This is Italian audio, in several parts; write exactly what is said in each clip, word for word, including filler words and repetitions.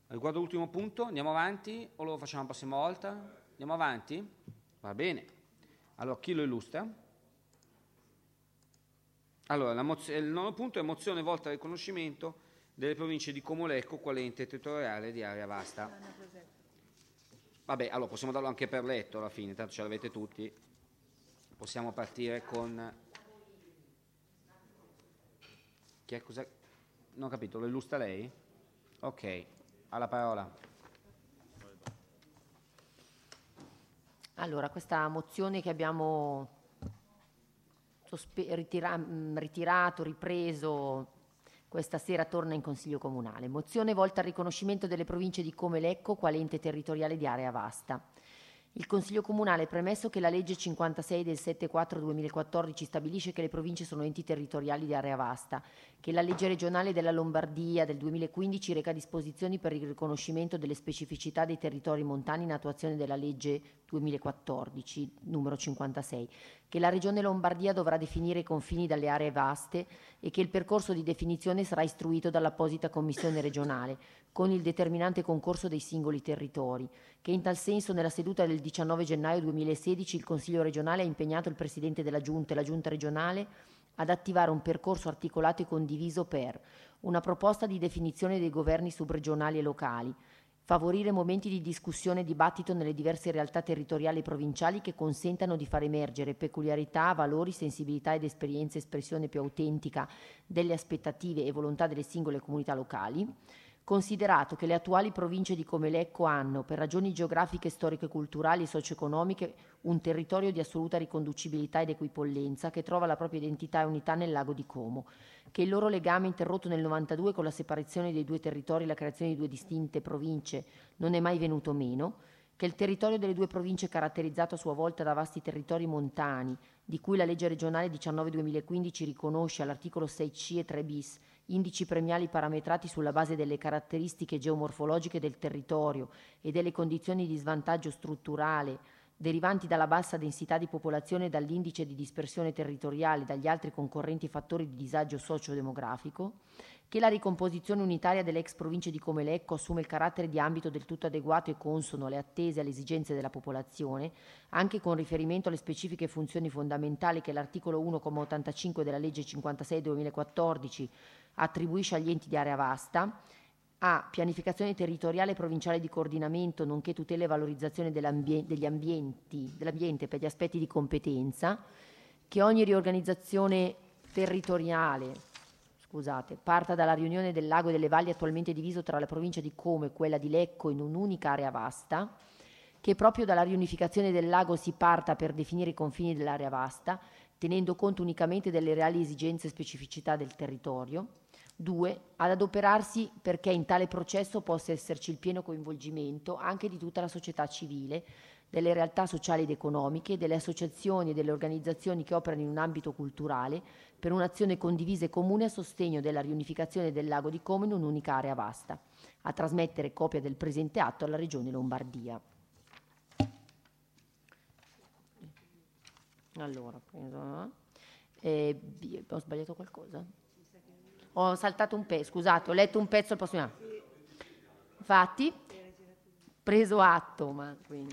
Riguardo all'ultimo punto, andiamo avanti o lo facciamo la prossima volta? Andiamo avanti? Va bene. Allora, chi lo illustra? Allora, la moz- il nono punto è mozione volta al riconoscimento delle province di Como Lecco quale ente territoriale di area vasta. Vabbè, allora possiamo darlo anche per letto alla fine, tanto ce l'avete tutti. Possiamo partire con... Chi è, cosa... Non ho capito, lo illustra lei? Ok, ha la parola. Allora, questa mozione che abbiamo sospe- ritira- mh, ritirato, ripreso, questa sera torna in Consiglio Comunale. Mozione volta al riconoscimento delle province di Como e Lecco quale ente territoriale di area vasta. Il Consiglio Comunale, premesso che la legge cinquantasei del sette quattro duemilaquattordici stabilisce che le province sono enti territoriali di area vasta, che la legge regionale della Lombardia del duemilaquindici reca disposizioni per il riconoscimento delle specificità dei territori montani in attuazione della legge duemilaquattordici numero cinquantasei, che la Regione Lombardia dovrà definire i confini dalle aree vaste e che il percorso di definizione sarà istruito dall'apposita commissione regionale, con il determinante concorso dei singoli territori, che in tal senso nella seduta del diciannove gennaio duemilasedici il Consiglio regionale ha impegnato il Presidente della Giunta e la Giunta regionale ad attivare un percorso articolato e condiviso per una proposta di definizione dei governi subregionali e locali, favorire momenti di discussione e dibattito nelle diverse realtà territoriali e provinciali che consentano di far emergere peculiarità, valori, sensibilità ed esperienze, espressione più autentica delle aspettative e volontà delle singole comunità locali. Considerato che le attuali province di Como e Lecco hanno, per ragioni geografiche, storiche, culturali e socio-economiche, un territorio di assoluta riconducibilità ed equipollenza che trova la propria identità e unità nel lago di Como, che il loro legame interrotto nel novantadue con la separazione dei due territori e la creazione di due distinte province non è mai venuto meno, che il territorio delle due province è caratterizzato a sua volta da vasti territori montani, di cui la legge regionale diciannove duemilaquindici riconosce all'articolo sei C e tre bis indici premiali parametrati sulla base delle caratteristiche geomorfologiche del territorio e delle condizioni di svantaggio strutturale derivanti dalla bassa densità di popolazione e dall'indice di dispersione territoriale e dagli altri concorrenti fattori di disagio socio-demografico, che la ricomposizione unitaria delle ex province di Como e Lecco assume il carattere di ambito del tutto adeguato e consono alle attese e alle esigenze della popolazione, anche con riferimento alle specifiche funzioni fondamentali che l'articolo uno comma ottantacinque della legge cinquantasei duemilaquattordici attribuisce agli enti di area vasta, a pianificazione territoriale provinciale di coordinamento, nonché tutela e valorizzazione dell'ambie- degli ambienti, dell'ambiente per gli aspetti di competenza, che ogni riorganizzazione territoriale, scusate, parta dalla riunione del lago e delle valli attualmente diviso tra la provincia di Como e quella di Lecco in un'unica area vasta, che proprio dalla riunificazione del lago si parta per definire i confini dell'area vasta, tenendo conto unicamente delle reali esigenze e specificità del territorio. Due, ad adoperarsi perché in tale processo possa esserci il pieno coinvolgimento anche di tutta la società civile, delle realtà sociali ed economiche, delle associazioni e delle organizzazioni che operano in un ambito culturale per un'azione condivisa e comune a sostegno della riunificazione del lago di Como in un'unica area vasta, a trasmettere copia del presente atto alla Regione Lombardia. Allora, eh, ho sbagliato qualcosa? Ho saltato un pezzo, scusate, ho letto un pezzo al prossimo anno. Infatti, preso atto, ma quindi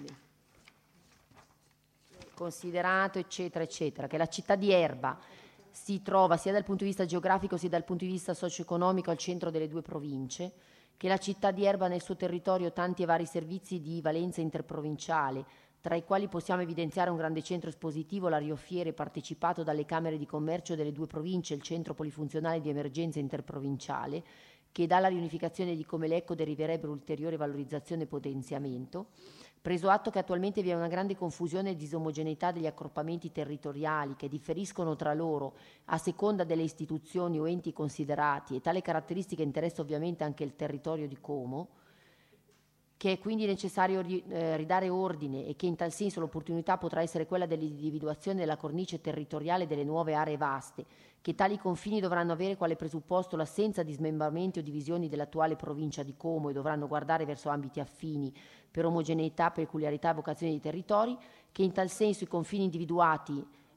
considerato, eccetera, eccetera, che la città di Erba si trova sia dal punto di vista geografico sia dal punto di vista socio-economico al centro delle due province, che la città di Erba ha nel suo territorio tanti e vari servizi di valenza interprovinciale, tra i quali possiamo evidenziare un grande centro espositivo, la Rioffiere, partecipato dalle Camere di Commercio delle due province, il centro polifunzionale di emergenza interprovinciale, che dalla riunificazione di Como e Lecco deriverebbe ulteriore valorizzazione e potenziamento, preso atto che attualmente vi è una grande confusione e disomogeneità degli accorpamenti territoriali che differiscono tra loro a seconda delle istituzioni o enti considerati, e tale caratteristica interessa ovviamente anche il territorio di Como, che è quindi necessario ri, eh, ridare ordine e che in tal senso l'opportunità potrà essere quella dell'individuazione della cornice territoriale delle nuove aree vaste, che tali confini dovranno avere quale presupposto l'assenza di smembramenti o divisioni dell'attuale provincia di Como e dovranno guardare verso ambiti affini per omogeneità, peculiarità e vocazione dei territori, che in tal senso i confini individuati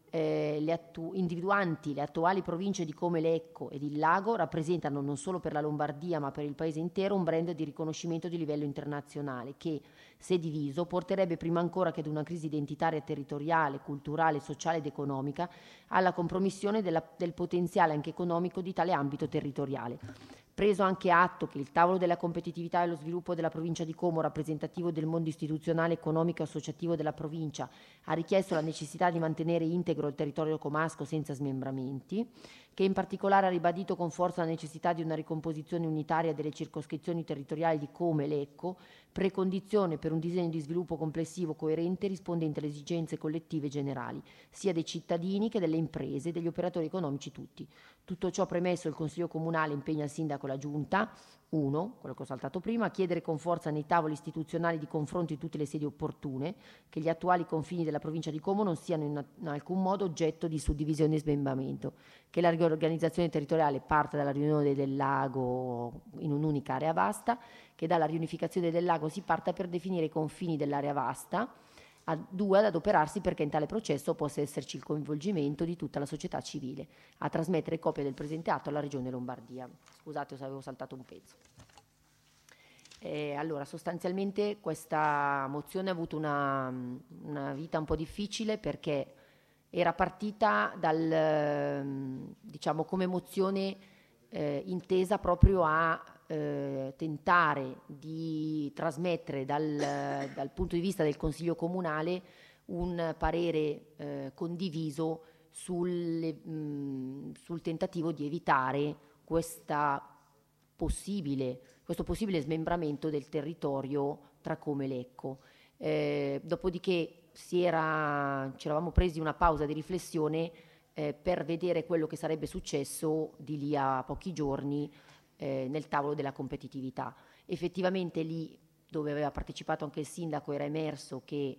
eh, le attu- individuanti le attuali province di Como, Lecco ed il Lago rappresentano non solo per la Lombardia ma per il paese intero un brand di riconoscimento di livello internazionale che, se diviso, porterebbe prima ancora che ad una crisi identitaria territoriale, culturale, sociale ed economica alla compromissione della, del potenziale anche economico di tale ambito territoriale. Preso anche atto che il tavolo della competitività e lo sviluppo della provincia di Como, rappresentativo del mondo istituzionale, economico e associativo della provincia, ha richiesto la necessità di mantenere integro il territorio comasco senza smembramenti, che in particolare ha ribadito con forza la necessità di una ricomposizione unitaria delle circoscrizioni territoriali di Como e Lecco, precondizione per un disegno di sviluppo complessivo coerente rispondente alle esigenze collettive generali, sia dei cittadini che delle imprese e degli operatori economici tutti. Tutto ciò premesso, il Consiglio Comunale impegna il Sindaco e la Giunta, uno, quello che ho saltato prima, a chiedere con forza nei tavoli istituzionali di confronto in tutte le sedi opportune che gli attuali confini della provincia di Como non siano in, in alcun modo oggetto di suddivisione e smembramento, che la riorganizzazione territoriale parta dalla riunione del lago in un'unica area vasta, che dalla riunificazione del lago si parta per definire i confini dell'area vasta, a due, ad adoperarsi perché in tale processo possa esserci il coinvolgimento di tutta la società civile, a trasmettere copia del presente atto alla Regione Lombardia. Scusate se avevo saltato un pezzo. Eh, allora, sostanzialmente questa mozione ha avuto una, una vita un po' difficile perché era partita dal, diciamo, come mozione eh, intesa proprio a eh, tentare di trasmettere dal, dal punto di vista del Consiglio Comunale un parere eh, condiviso sul, mh, sul tentativo di evitare questa possibile, questo possibile smembramento del territorio tra Como e Lecco. Eh, dopodiché si era, ci eravamo presi una pausa di riflessione eh, per vedere quello che sarebbe successo di lì a pochi giorni eh, nel tavolo della competitività. Effettivamente lì, dove aveva partecipato anche il sindaco, era emerso che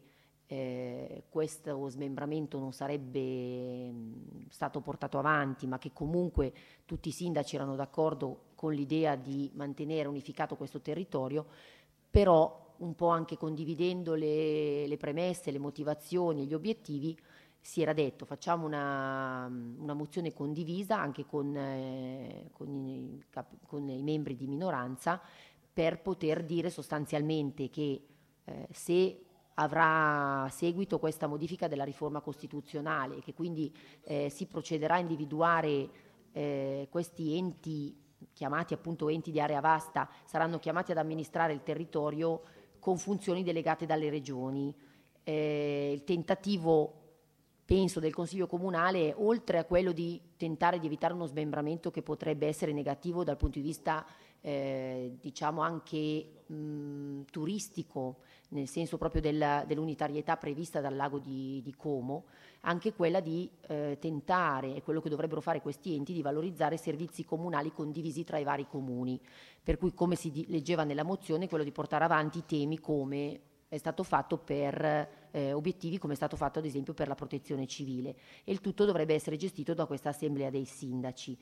eh, questo smembramento non sarebbe mh, stato portato avanti, ma che comunque tutti i sindaci erano d'accordo con l'idea di mantenere unificato questo territorio, però un po' anche condividendo le, le premesse, le motivazioni e gli obiettivi, si era detto facciamo una, una mozione condivisa anche con, eh, con, i, con i membri di minoranza per poter dire sostanzialmente che eh, se avrà seguito questa modifica della riforma costituzionale e che quindi eh, si procederà a individuare eh, questi enti chiamati appunto enti di area vasta, saranno chiamati ad amministrare il territorio con funzioni delegate dalle regioni. Eh, il tentativo, penso, del Consiglio Comunale, oltre a quello di tentare di evitare uno smembramento che potrebbe essere negativo dal punto di vista eh, diciamo anche mh, turistico, nel senso proprio della, dell'unitarietà prevista dal lago di, di Como, anche quella di eh, tentare, e quello che dovrebbero fare questi enti, di valorizzare servizi comunali condivisi tra i vari comuni. Per cui, come si di, leggeva nella mozione, quello di portare avanti temi come è stato fatto per eh, obiettivi come è stato fatto ad esempio per la protezione civile, e il tutto dovrebbe essere gestito da questa assemblea dei sindaci.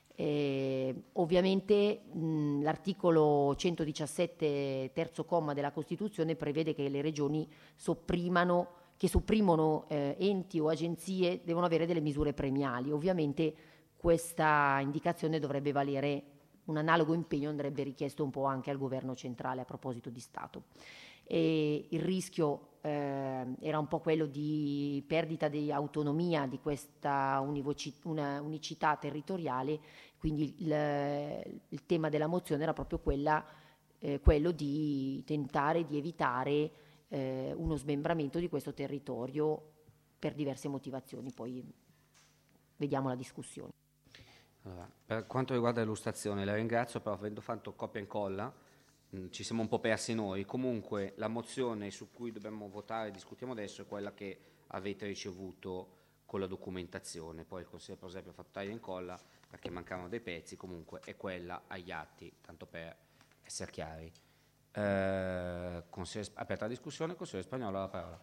Eh, ovviamente mh, l'articolo centodiciassette terzo comma della Costituzione prevede che le regioni sopprimano, che sopprimono eh, enti o agenzie devono avere delle misure premiali. Ovviamente questa indicazione dovrebbe valere, un analogo impegno andrebbe richiesto un po' anche al governo centrale a proposito di Stato. E il rischio eh, era un po' quello di perdita di autonomia di questa univoci, una unicità territoriale, quindi il, il tema della mozione era proprio quella, eh, quello di tentare di evitare eh, uno smembramento di questo territorio per diverse motivazioni, poi vediamo la discussione. Allora, per quanto riguarda l'illustrazione, la ringrazio, però avendo fatto copia e incolla mh, ci siamo un po' persi noi. Comunque la mozione su cui dobbiamo votare e discutiamo adesso è quella che avete ricevuto con la documentazione. Poi il Consiglio per esempio ha fatto taglia e incolla perché mancavano dei pezzi, comunque è quella agli atti, tanto per essere chiari. Eh, consiglio, aperta la discussione, Consiglio Spagnolo, la parola.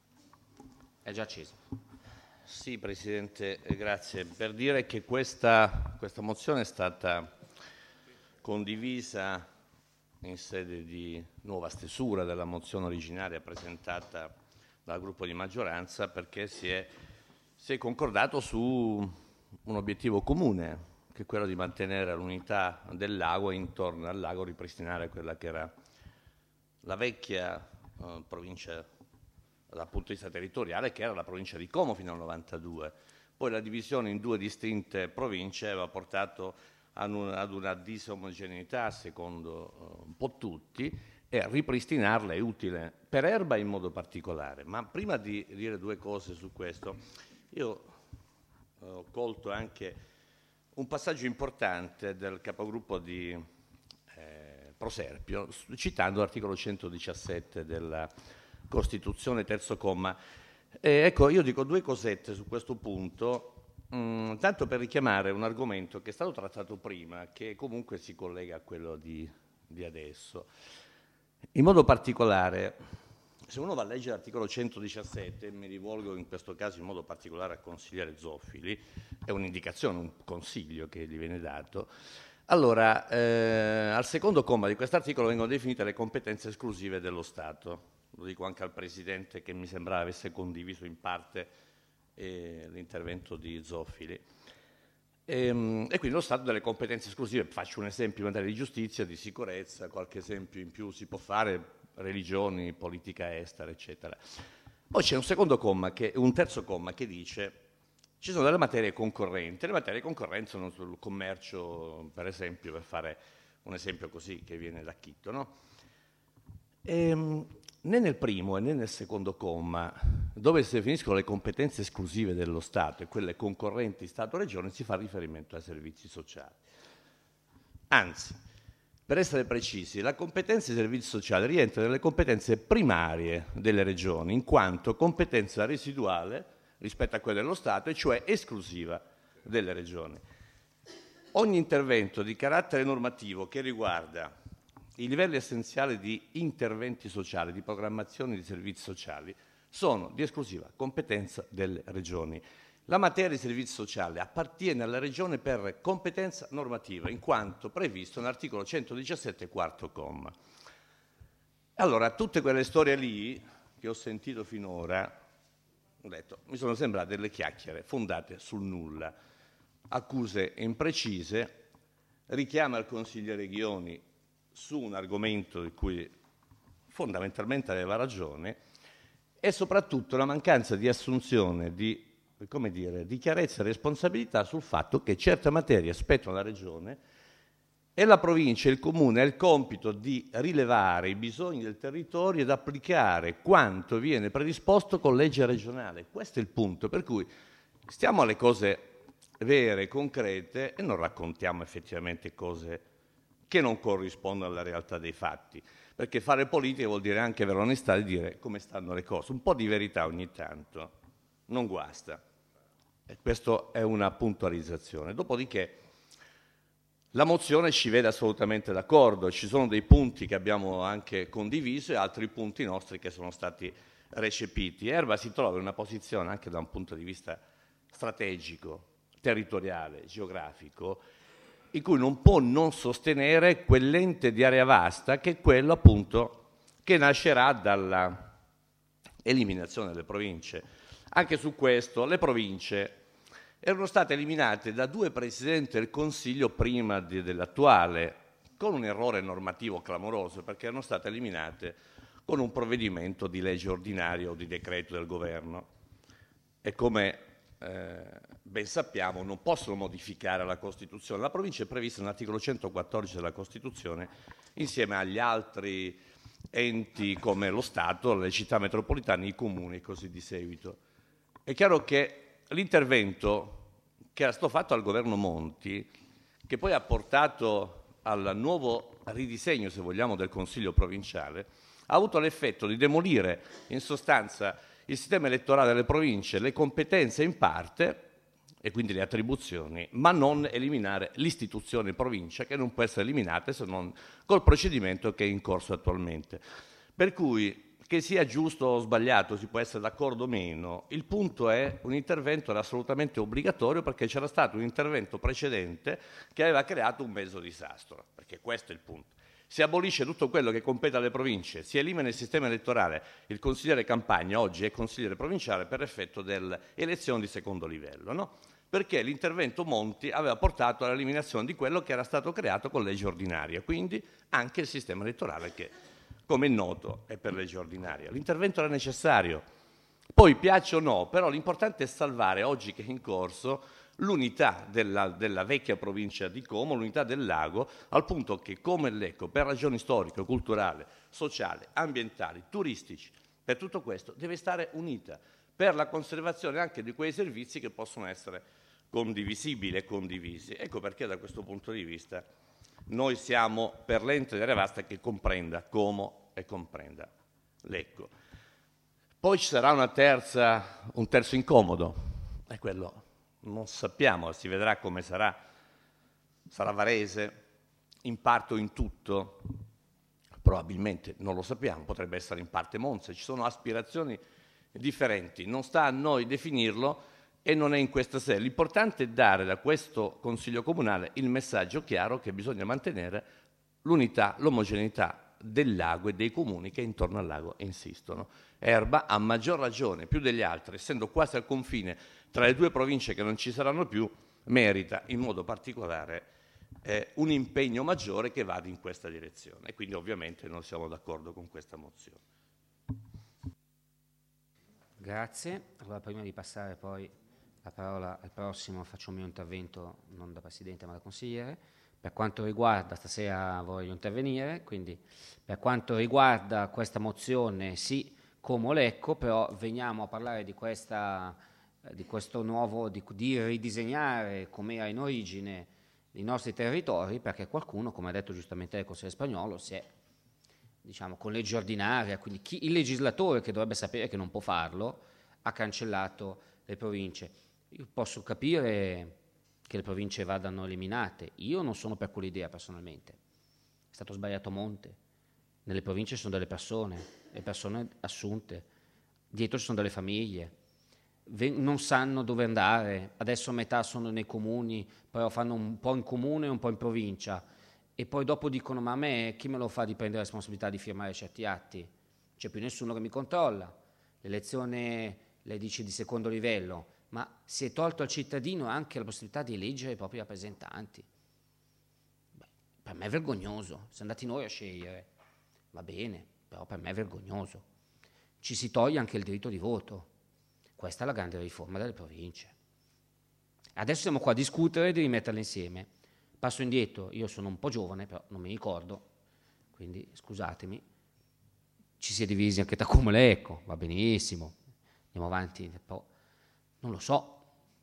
È già acceso. Sì, Presidente, grazie. Per dire che questa, questa mozione è stata condivisa in sede di nuova stesura della mozione originaria presentata dal gruppo di maggioranza, perché si è si è concordato su un obiettivo comune, che è quello di mantenere l'unità del lago e intorno al lago ripristinare quella che era la vecchia eh, provincia dal punto di vista territoriale, che era la provincia di Como fino al novantadue. Poi la divisione in due distinte province aveva portato ad una, ad una disomogeneità, secondo uh, un po' tutti, e ripristinarla è utile per Erba in modo particolare. Ma prima di dire due cose su questo, io ho colto anche un passaggio importante del capogruppo di eh, Proserpio, citando l'articolo centodiciassette della Costituzione, terzo comma. E ecco, io dico due cosette su questo punto, mh, tanto per richiamare un argomento che è stato trattato prima, che comunque si collega a quello di, di adesso. In modo particolare, se uno va a leggere l'articolo centodiciassette, mi rivolgo in questo caso in modo particolare al consigliere Zoffili, è un'indicazione, un consiglio che gli viene dato. Allora, eh, al secondo comma di questo articolo vengono definite le competenze esclusive dello Stato. Lo dico anche al Presidente, che mi sembrava avesse condiviso in parte eh, l'intervento di Zoffili. E, e quindi lo Stato delle competenze esclusive, faccio un esempio in materia di giustizia, di sicurezza, qualche esempio in più si può fare, religioni, politica estera, eccetera. Poi c'è un secondo comma, che, un terzo comma che dice ci sono delle materie concorrenti, le materie concorrenti sono sul commercio, per esempio, per fare un esempio così che viene da Chitto, no? E, né nel primo e né nel secondo comma, dove si definiscono le competenze esclusive dello Stato e quelle concorrenti Stato-Regione, si fa riferimento ai servizi sociali. Anzi, per essere precisi, la competenza dei servizi sociali rientra nelle competenze primarie delle Regioni, in quanto competenza residuale rispetto a quelle dello Stato, e cioè esclusiva delle Regioni. Ogni intervento di carattere normativo che riguarda i livelli essenziali di interventi sociali, di programmazione di servizi sociali, sono di esclusiva competenza delle Regioni. La materia di servizi sociali appartiene alla Regione per competenza normativa, in quanto previsto nell'articolo centodiciassette, quarto comma. Allora, tutte quelle storie lì che ho sentito finora, ho detto, mi sono sembrate delle chiacchiere fondate sul nulla, accuse imprecise, richiama il consigliere Ghioni su un argomento di cui fondamentalmente aveva ragione, e soprattutto la mancanza di assunzione di, come dire, di chiarezza e responsabilità sul fatto che certe materie spettano alla Regione e la provincia e il comune ha il compito di rilevare i bisogni del territorio ed applicare quanto viene predisposto con legge regionale. Questo è il punto, per cui stiamo alle cose vere, concrete, e non raccontiamo effettivamente cose che non corrispondono alla realtà dei fatti, perché fare politica vuol dire anche avere l'onestà di dire come stanno le cose. Un po' di verità ogni tanto non guasta, e questa è una puntualizzazione. Dopodiché la mozione ci vede assolutamente d'accordo, ci sono dei punti che abbiamo anche condiviso e altri punti nostri che sono stati recepiti. Erba si trova in una posizione anche da un punto di vista strategico, territoriale, geografico, in cui non può non sostenere quell'ente di area vasta che è quello appunto che nascerà dalla eliminazione delle province. Anche su questo le province erano state eliminate da due presidenti del Consiglio prima di, dell'attuale, con un errore normativo clamoroso, perché erano state eliminate con un provvedimento di legge ordinaria o di decreto del governo. E come eh, ben sappiamo non possono modificare la Costituzione. La provincia è prevista nell'articolo centoquattordici della Costituzione insieme agli altri enti come lo Stato, le città metropolitane, i comuni e così di seguito. È chiaro che l'intervento che era stato fatto al governo Monti, che poi ha portato al nuovo ridisegno, se vogliamo, del Consiglio provinciale, ha avuto l'effetto di demolire in sostanza il sistema elettorale delle province, le competenze in parte e quindi le attribuzioni, ma non eliminare l'istituzione provincia, che non può essere eliminata se non col procedimento che è in corso attualmente. Per cui, che sia giusto o sbagliato, si può essere d'accordo o meno, il punto è un intervento era assolutamente obbligatorio, perché c'era stato un intervento precedente che aveva creato un mezzo disastro, perché questo è il punto. Si abolisce tutto quello che compete alle province, si elimina il sistema elettorale. Il consigliere Campagna oggi è consigliere provinciale per effetto delle elezioni di secondo livello, no? Perché l'intervento Monti aveva portato all'eliminazione di quello che era stato creato con legge ordinaria, quindi anche il sistema elettorale che, come è noto, è per legge ordinaria. L'intervento era necessario, poi piace o no, però l'importante è salvare, oggi che è in corso, l'unità della, della vecchia provincia di Como, l'unità del lago, al punto che Como e Lecco, per ragioni storiche, culturali, sociali, ambientali, turistici, per tutto questo deve stare unita, per la conservazione anche di quei servizi che possono essere condivisibili e condivisi. Ecco perché da questo punto di vista noi siamo per l'ente di Area Vasta che comprenda Como e comprenda Lecco. Poi ci sarà una terza, un terzo incomodo, è quello non sappiamo, si vedrà come sarà. Sarà Varese, in parte o in tutto? Probabilmente non lo sappiamo, potrebbe essere in parte Monza, ci sono aspirazioni differenti, non sta a noi definirlo e non è in questa sede. L'importante è dare da questo Consiglio Comunale il messaggio chiaro che bisogna mantenere l'unità, l'omogeneità del lago e dei comuni che intorno al lago insistono. Erba, a maggior ragione, più degli altri, essendo quasi al confine tra le due province che non ci saranno più, merita in modo particolare eh, un impegno maggiore che vada in questa direzione. E quindi ovviamente non siamo d'accordo con questa mozione. Grazie. Allora, prima di passare poi la parola al prossimo, faccio un mio intervento non da Presidente ma da Consigliere. Per quanto riguarda, stasera voglio intervenire, quindi per quanto riguarda questa mozione sì, Como Lecco, però veniamo a parlare di, questa, di questo nuovo, di, di ridisegnare come era in origine i nostri territori, perché qualcuno, come ha detto giustamente il Consigliere Spagnolo, si è, diciamo, con legge ordinaria, quindi chi, il legislatore che dovrebbe sapere che non può farlo, ha cancellato le province. Io posso capire che le province vadano eliminate, io non sono per quell'idea personalmente, è stato sbagliato monte, nelle province ci sono delle persone, le persone assunte, dietro ci sono delle famiglie, non sanno dove andare, adesso metà sono nei comuni, poi fanno un po' in comune e un po' in provincia, e poi dopo dicono ma a me chi me lo fa di prendere la responsabilità di firmare certi atti? Non c'è più nessuno che mi controlla, l'elezione le dici di secondo livello, ma si è tolto al cittadino anche la possibilità di eleggere i propri rappresentanti. Beh, per me è vergognoso, siamo andati noi a scegliere, va bene, però per me è vergognoso. Ci si toglie anche il diritto di voto, questa è la grande riforma delle province. Adesso siamo qua a discutere di rimetterle insieme. Passo indietro, io sono un po' giovane, però non mi ricordo, quindi scusatemi, ci si è divisi anche tra Como e Lecco, va benissimo, andiamo avanti, però non lo so,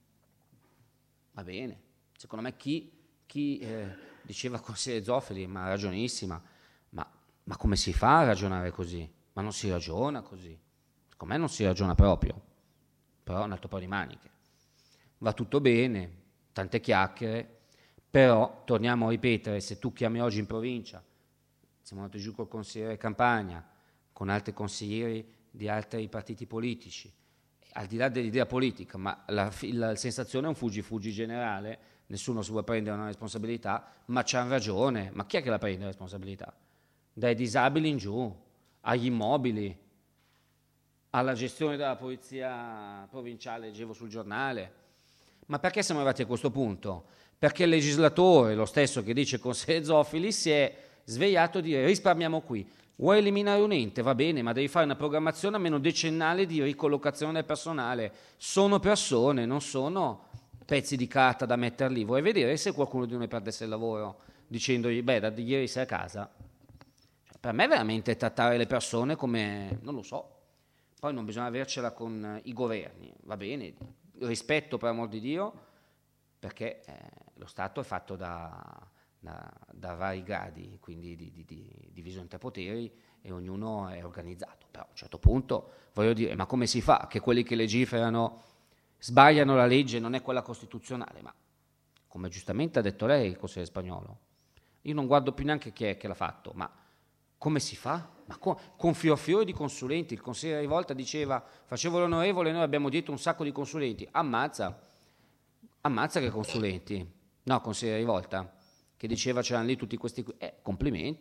va bene, secondo me chi, chi eh, diceva consigliere Zoffoli, ma ragionissima, ma, ma come si fa a ragionare così? Ma non si ragiona così, secondo me non si ragiona proprio, però un altro po' di maniche, va tutto bene, tante chiacchiere, però torniamo a ripetere, se tu chiami oggi in provincia, siamo andati giù col consigliere Campagna, con altri consiglieri di altri partiti politici, al di là dell'idea politica, ma la, la sensazione è un fuggi-fuggi generale, nessuno si vuole prendere una responsabilità, ma c'hanno ragione, ma chi è che la prende la responsabilità? Dai disabili in giù, agli immobili, alla gestione della polizia provinciale, leggevo sul giornale. Ma perché siamo arrivati a questo punto? Perché il legislatore, lo stesso che dice consigliere Zoffoli, si è svegliato a dire risparmiamo qui. Vuoi eliminare un ente? Va bene, ma devi fare una programmazione almeno decennale di ricollocazione del personale. Sono persone, non sono pezzi di carta da mettere lì. Vuoi vedere se qualcuno di noi perdesse il lavoro dicendogli, beh, da ieri sei a casa? Cioè, per me veramente trattare le persone come, non lo so. Poi non bisogna avercela con i governi, va bene, rispetto per amor di Dio, perché eh, lo Stato è fatto da... Da, da vari gradi, quindi di, di, di divisione tra poteri e ognuno è organizzato. Però a un certo punto voglio dire, ma come si fa che quelli che legiferano sbagliano la legge, non è quella costituzionale? Ma come giustamente ha detto lei, il consigliere Spagnolo, io non guardo più neanche chi è che l'ha fatto, ma come si fa? Ma con, con fior fiore di consulenti, il consigliere Rivolta diceva, facevo l'onorevole, noi abbiamo dietro un sacco di consulenti, ammazza, ammazza che consulenti, no consigliere Rivolta, che diceva c'erano lì tutti questi, eh, complimenti,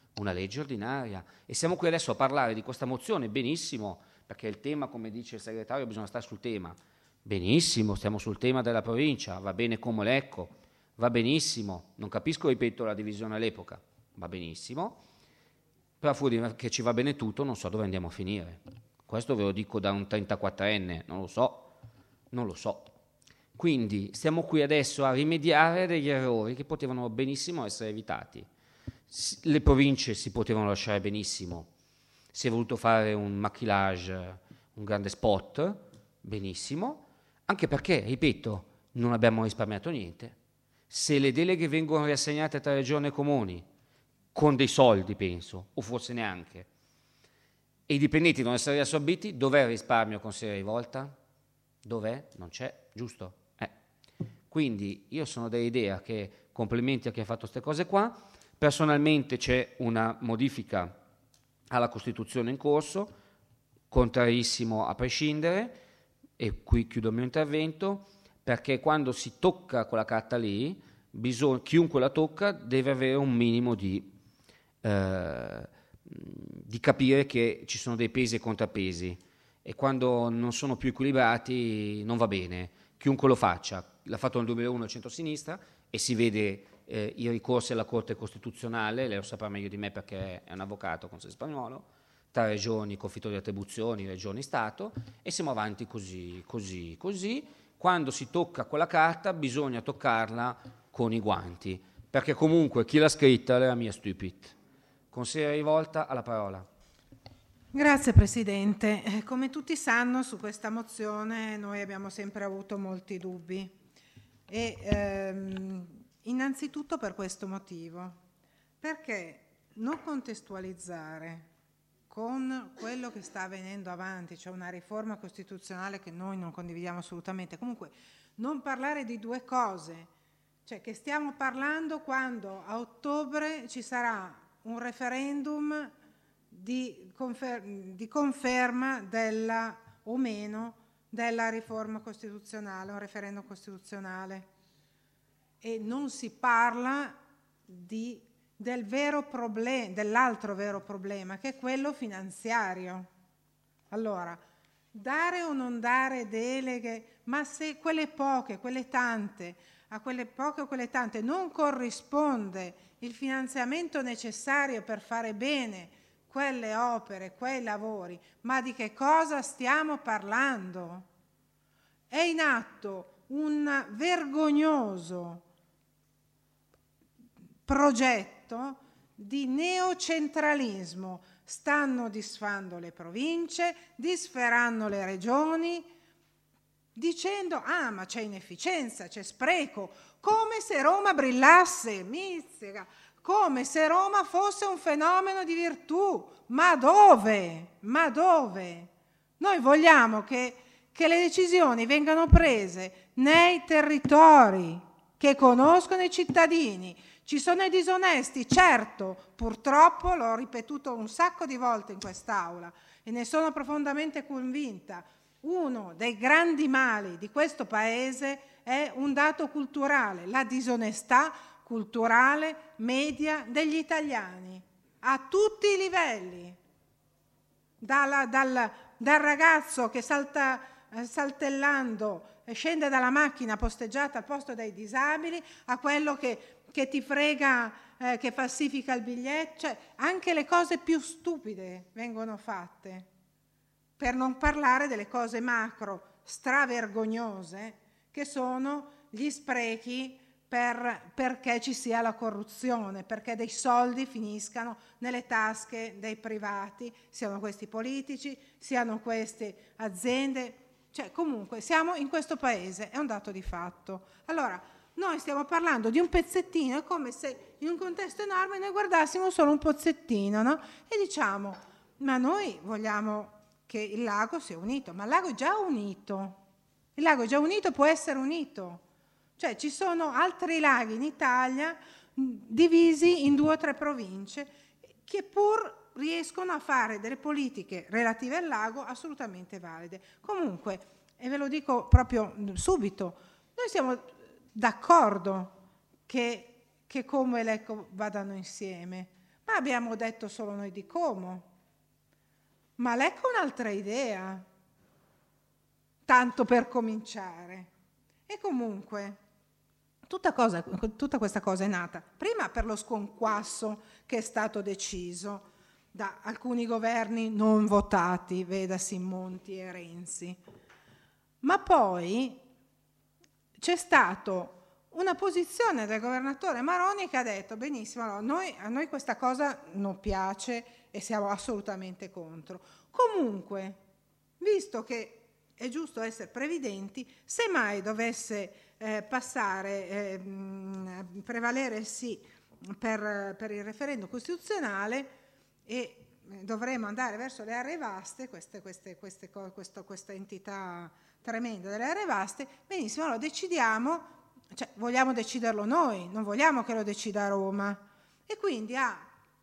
una legge ordinaria. E siamo qui adesso a parlare di questa mozione, benissimo, perché il tema, come dice il segretario, bisogna stare sul tema. Benissimo, stiamo sul tema della provincia, va bene come Lecco, va benissimo, non capisco, ripeto, la divisione all'epoca, va benissimo, però fuori che ci va bene tutto non so dove andiamo a finire. Questo ve lo dico da un trentaquattrenne, non lo so, non lo so. Quindi stiamo qui adesso a rimediare degli errori che potevano benissimo essere evitati. Le province si potevano lasciare benissimo, si è voluto fare un maquillage, un grande spot, benissimo, anche perché, ripeto, non abbiamo risparmiato niente. Se le deleghe vengono riassegnate tra regioni e comuni, con dei soldi penso, o forse neanche, e i dipendenti devono essere riassorbiti, dov'è il risparmio con seria rivolta? Dov'è? Non c'è, giusto? Eh. Quindi io sono dell'idea che, complimenti a chi ha fatto queste cose qua, personalmente c'è una modifica alla Costituzione in corso, contrarissimo a prescindere, e qui chiudo il mio intervento, perché quando si tocca quella carta lì, bisogna, chiunque la tocca deve avere un minimo di, eh, di capire che ci sono dei pesi e contrappesi, e quando non sono più equilibrati non va bene. Chiunque lo faccia, l'ha fatto nel duemilauno il centro-sinistra e si vede eh, i ricorsi alla Corte Costituzionale, lei lo saprà meglio di me perché è un avvocato con sé spagnolo, tra regioni, conflitto di attribuzioni, regioni, Stato, e siamo avanti così, così, così. Quando si tocca quella carta bisogna toccarla con i guanti, perché comunque chi l'ha scritta è la mia stupid. Con seria rivolta alla parola. Grazie Presidente. Eh, come tutti sanno, su questa mozione noi abbiamo sempre avuto molti dubbi, e ehm, innanzitutto per questo motivo, perché non contestualizzare con quello che sta avvenendo avanti, cioè una riforma costituzionale che noi non condividiamo assolutamente, comunque non parlare di due cose, cioè che stiamo parlando quando a ottobre ci sarà un referendum di, confer- di conferma della o meno della riforma costituzionale, un referendum costituzionale, e non si parla di del vero problema, dell'altro vero problema, che è quello finanziario. Allora, dare o non dare deleghe, ma se quelle poche, quelle tante, a quelle poche o quelle tante non corrisponde il finanziamento necessario per fare bene quelle opere, quei lavori, ma di che cosa stiamo parlando? È in atto un vergognoso progetto di neocentralismo. Stanno disfando le province, disferanno le regioni, dicendo ah ma c'è inefficienza, c'è spreco, come se Roma brillasse, mizzica, come se Roma fosse un fenomeno di virtù. Ma dove? Ma dove? Noi vogliamo che, che le decisioni vengano prese nei territori che conoscono i cittadini. Ci sono i disonesti, certo, purtroppo l'ho ripetuto un sacco di volte in quest'Aula e ne sono profondamente convinta. Uno dei grandi mali di questo Paese è un dato culturale, la disonestà culturale media degli italiani, a tutti i livelli, Dalla, dal, dal ragazzo che salta eh, saltellando e scende dalla macchina posteggiata al posto dei disabili, a quello che che ti frega, eh, che falsifica il biglietto, cioè anche le cose più stupide vengono fatte, per non parlare delle cose macro stravergognose che sono gli sprechi per, perché ci sia la corruzione, perché dei soldi finiscano nelle tasche dei privati, siano questi politici, siano queste aziende, cioè comunque siamo in questo paese, è un dato di fatto. Allora, noi stiamo parlando di un pezzettino, è come se in un contesto enorme noi guardassimo solo un pezzettino, no? E diciamo, ma noi vogliamo che il lago sia unito, ma il lago è già unito, il lago è già unito, può essere unito, cioè ci sono altri laghi in Italia divisi in due o tre province che pur riescono a fare delle politiche relative al lago assolutamente valide. Comunque, e ve lo dico proprio subito, noi siamo d'accordo che, che Como e Lecco vadano insieme, abbiamo detto solo noi di Como, ma Lecco ha un'altra idea, tanto per cominciare. E comunque tutta, cosa, tutta questa cosa è nata prima per lo sconquasso che è stato deciso da alcuni governi non votati, vedasi Monti e Renzi, ma poi c'è stato una posizione del governatore Maroni che ha detto benissimo, allora, noi, a noi questa cosa non piace e siamo assolutamente contro. Comunque, visto che è giusto essere previdenti, se mai dovesse eh, passare, eh, mh, prevalere sì per, per il referendum costituzionale e dovremo andare verso le aree vaste, queste, queste, queste, questo, questa entità tremenda delle aree vaste, benissimo, allora decidiamo, cioè vogliamo deciderlo noi, non vogliamo che lo decida Roma. E quindi ha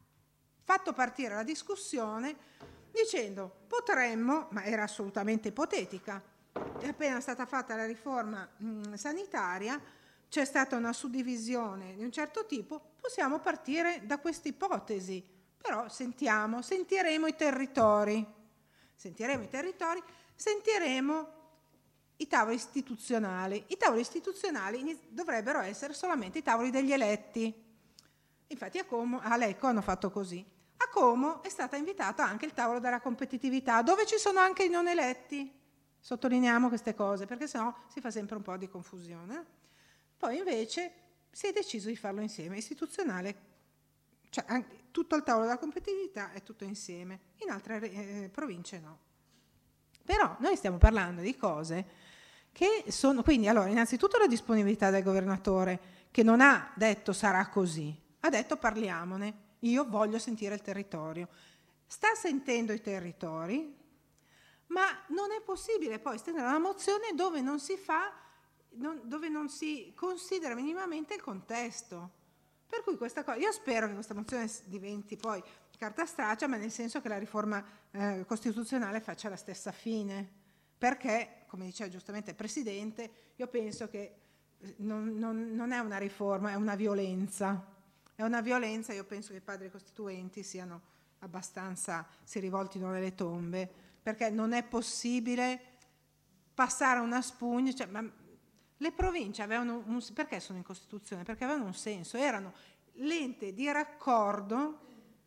fatto partire la discussione dicendo potremmo, ma era assolutamente ipotetica, è appena stata fatta la riforma mh, sanitaria, c'è stata una suddivisione di un certo tipo, possiamo partire da questa ipotesi, però sentiamo, sentiremo i territori, sentiremo i territori, sentiremo i tavoli istituzionali. I tavoli istituzionali dovrebbero essere solamente i tavoli degli eletti. Infatti a, Como, a Lecco hanno fatto così. A Como è stata invitata anche il tavolo della competitività, dove ci sono anche i non eletti. Sottolineiamo queste cose, perché sennò si fa sempre un po' di confusione. Poi invece si è deciso di farlo insieme, istituzionale, cioè anche, tutto il tavolo della competitività è tutto insieme, in altre eh, province no. Però noi stiamo parlando di cose che sono, quindi allora innanzitutto la disponibilità del governatore, che non ha detto sarà così, ha detto parliamone, io voglio sentire il territorio. Sta sentendo i territori, ma non è possibile poi stendere una mozione dove non si fa, non, dove non si considera minimamente il contesto. Per cui questa cosa, io spero che questa mozione diventi poi carta straccia, ma nel senso che la riforma eh, costituzionale faccia la stessa fine, perché, come diceva giustamente il Presidente, io penso che non, non, non è una riforma, è una violenza. È una violenza, io penso che i padri costituenti siano abbastanza, si rivoltino nelle tombe, perché non è possibile passare una spugna, cioè, ma le province avevano un, perché sono in Costituzione? Perché avevano un senso, erano l'ente di raccordo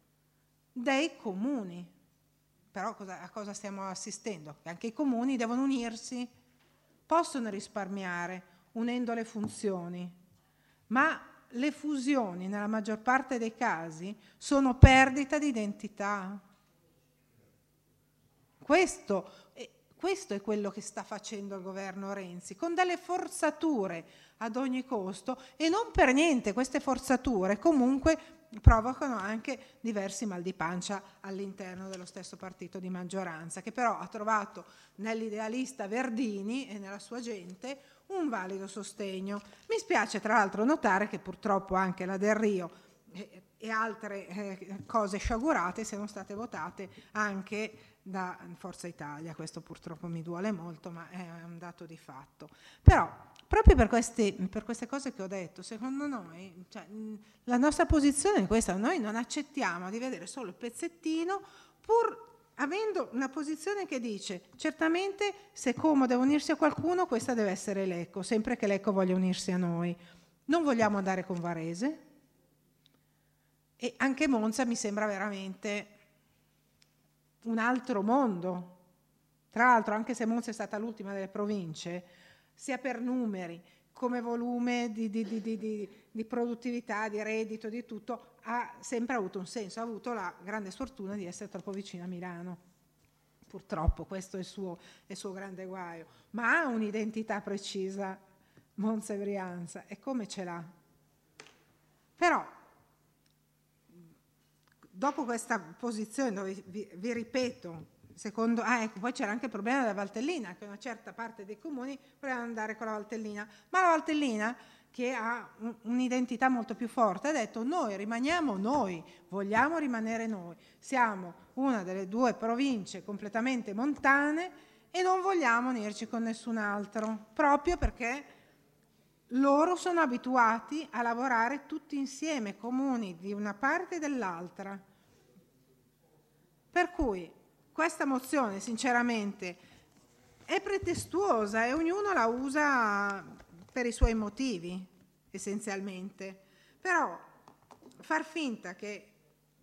dei comuni. Però cosa, a cosa stiamo assistendo? Che anche i comuni devono unirsi, possono risparmiare unendo le funzioni, ma le fusioni nella maggior parte dei casi sono perdita di identità. Questo, questo è quello che sta facendo il governo Renzi, con delle forzature ad ogni costo, e non per niente queste forzature comunque provocano anche diversi mal di pancia all'interno dello stesso partito di maggioranza, che però ha trovato nell'idealista Verdini e nella sua gente un valido sostegno. Mi spiace tra l'altro notare che purtroppo anche la Del Rio e, e altre eh, cose sciagurate siano state votate anche da Forza Italia. Questo purtroppo mi duole molto, ma è un dato di fatto. Però proprio per queste, per queste cose che ho detto, secondo noi, cioè, la nostra posizione è questa: noi non accettiamo di vedere solo il pezzettino, pur avendo una posizione che dice certamente se Como deve unirsi a qualcuno, questa deve essere Lecco, sempre che Lecco voglia unirsi a noi. Non vogliamo andare con Varese, e anche Monza mi sembra veramente un altro mondo. Tra l'altro, anche se Monza è stata l'ultima delle province, sia per numeri come volume di, di, di, di, di produttività, di reddito, di tutto, ha sempre avuto un senso, ha avuto la grande sfortuna di essere troppo vicino a Milano. Purtroppo questo è il suo, è il suo grande guaio, ma ha un'identità precisa Monza e Brianza, e come ce l'ha? Però dopo questa posizione dove vi, vi ripeto, secondo, ah ecco, poi c'era anche il problema della Valtellina, che una certa parte dei comuni volevano andare con la Valtellina, ma la Valtellina, che ha un, un'identità molto più forte, ha detto noi rimaniamo noi, vogliamo rimanere noi, siamo una delle due province completamente montane e non vogliamo unirci con nessun altro, proprio perché loro sono abituati a lavorare tutti insieme, comuni di una parte e dell'altra. Per cui questa mozione sinceramente è pretestuosa e ognuno la usa per i suoi motivi, essenzialmente. Però far finta che,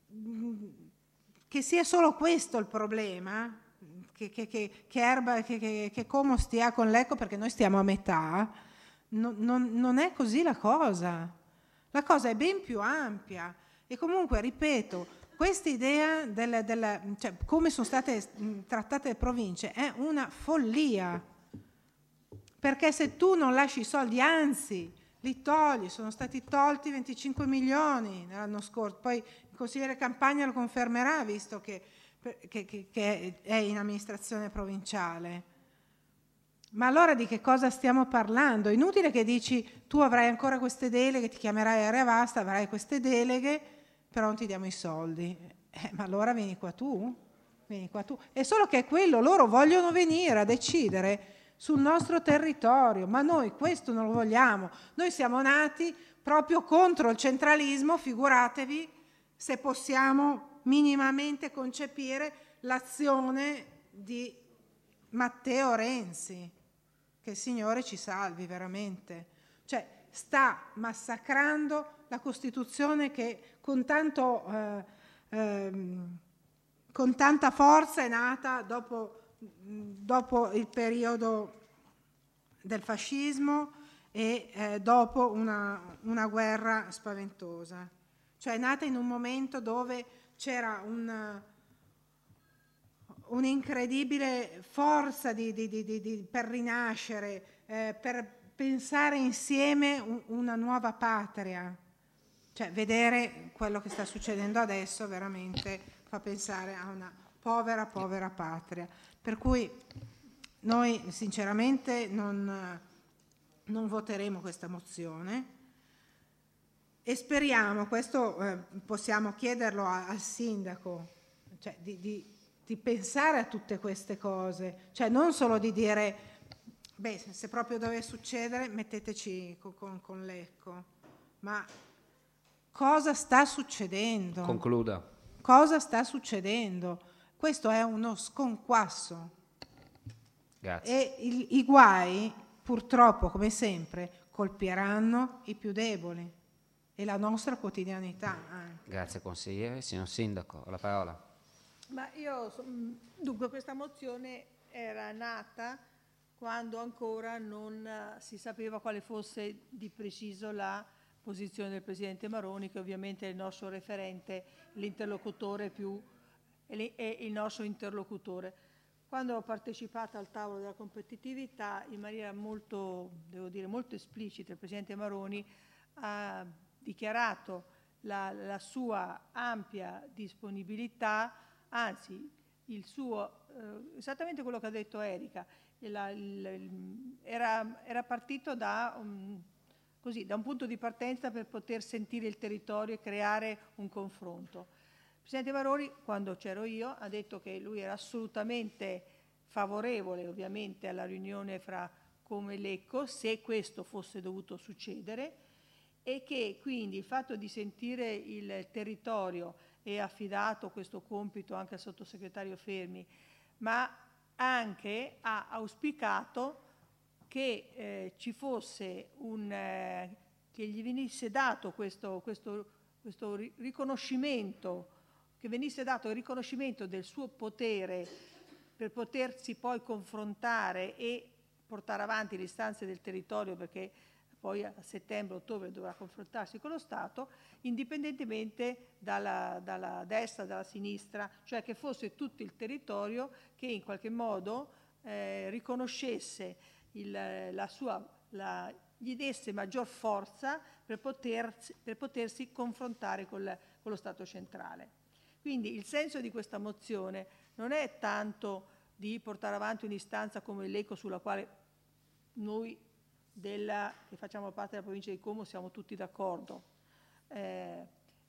che sia solo questo il problema, che, che, che, che, erba, che, che, che Como stia con l'Ecco perché noi stiamo a metà, no, non, non è così la cosa. La cosa è ben più ampia e comunque, ripeto, questa idea del, del, cioè, come sono state trattate le province è una follia, perché se tu non lasci i soldi, anzi li togli, sono stati tolti venticinque milioni l'anno scorso, poi il consigliere Campagna lo confermerà visto che, che, che, che è in amministrazione provinciale. Ma allora di che cosa stiamo parlando? Inutile che dici tu avrai ancora queste deleghe, ti chiamerai Area Vasta, avrai queste deleghe, però non ti diamo i soldi. Eh, ma allora vieni qua tu, vieni qua tu. È solo che è quello, loro vogliono venire a decidere sul nostro territorio, ma noi questo non lo vogliamo. Noi siamo nati proprio contro il centralismo, figuratevi se possiamo minimamente concepire l'azione di Matteo Renzi, che il Signore ci salvi veramente. Cioè sta massacrando la Costituzione che con tanto eh, ehm, con tanta forza è nata dopo, dopo il periodo del fascismo e eh, dopo una, una guerra spaventosa. Cioè è nata in un momento dove c'era un, un'incredibile forza di, di, di, di, per rinascere, eh, per pensare insieme un, una nuova patria. Cioè vedere quello che sta succedendo adesso veramente fa pensare a una povera, povera patria. Per cui noi sinceramente non, non voteremo questa mozione e speriamo, questo eh, possiamo chiederlo a, al sindaco, cioè di, di, di pensare a tutte queste cose, cioè non solo di dire, beh, se proprio deve succedere metteteci con, con, con l'Ecco, ma cosa sta succedendo? Concluda. Cosa sta succedendo? Questo è uno sconquasso. Grazie. E il, i guai, purtroppo, come sempre, colpiranno i più deboli e la nostra quotidianità anche. Grazie consigliere. Signor Sindaco, la parola. Ma io, dunque, questa mozione era nata quando ancora non si sapeva quale fosse di preciso la posizione del Presidente Maroni, che ovviamente è il nostro referente, l'interlocutore più, è il nostro interlocutore. Quando ho partecipato al tavolo della competitività, in maniera molto, devo dire, molto esplicita, il Presidente Maroni ha dichiarato la, la sua ampia disponibilità, anzi, il suo, eh, esattamente quello che ha detto Erika, la, il, il, era, era partito da un, così, da un punto di partenza per poter sentire il territorio e creare un confronto. Il Presidente Maroni, quando c'ero io, ha detto che lui era assolutamente favorevole ovviamente alla riunione fra Como e Lecco, se questo fosse dovuto succedere, e che quindi il fatto di sentire il territorio è affidato questo compito anche al sottosegretario Fermi, ma anche ha auspicato che eh, ci fosse un, eh, che gli venisse dato questo, questo, questo riconoscimento, che venisse dato il riconoscimento del suo potere per potersi poi confrontare e portare avanti le istanze del territorio, perché poi a settembre-ottobre dovrà confrontarsi con lo Stato, indipendentemente dalla, dalla destra, dalla sinistra, cioè che fosse tutto il territorio che in qualche modo eh, riconoscesse il, la sua, la, gli desse maggior forza per, potersi, per potersi confrontare col, con lo Stato centrale. Quindi il senso di questa mozione non è tanto di portare avanti un'istanza come il Lecco, sulla quale noi della, che facciamo parte della provincia di Como siamo tutti d'accordo. Eh,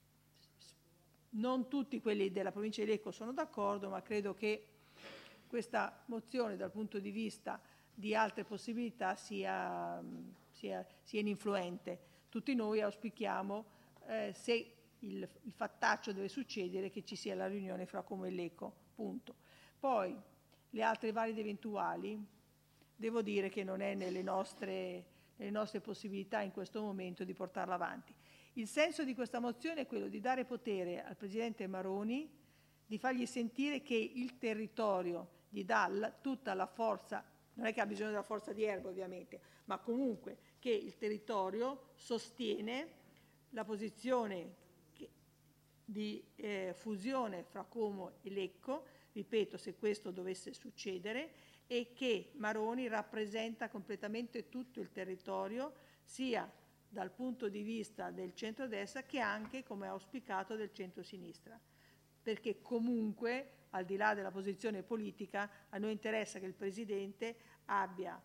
non tutti quelli della provincia di Lecco sono d'accordo, ma credo che questa mozione dal punto di vista di altre possibilità sia, sia, sia ininfluente. Tutti noi auspichiamo, eh, se il, il fattaccio deve succedere, che ci sia la riunione fra Como e Lecco, punto. Poi le altre valide eventuali, devo dire che non è nelle nostre, nelle nostre possibilità in questo momento di portarla avanti. Il senso di questa mozione è quello di dare potere al Presidente Maroni, di fargli sentire che il territorio gli dà la, tutta la forza, non è che ha bisogno della forza di erba ovviamente, ma comunque che il territorio sostiene la posizione che, di eh, fusione fra Como e Lecco, ripeto, se questo dovesse succedere, e che Maroni rappresenta completamente tutto il territorio, sia dal punto di vista del centrodestra che anche, come auspicato, del centrosinistra. Perché comunque, al di là della posizione politica, a noi interessa che il Presidente abbia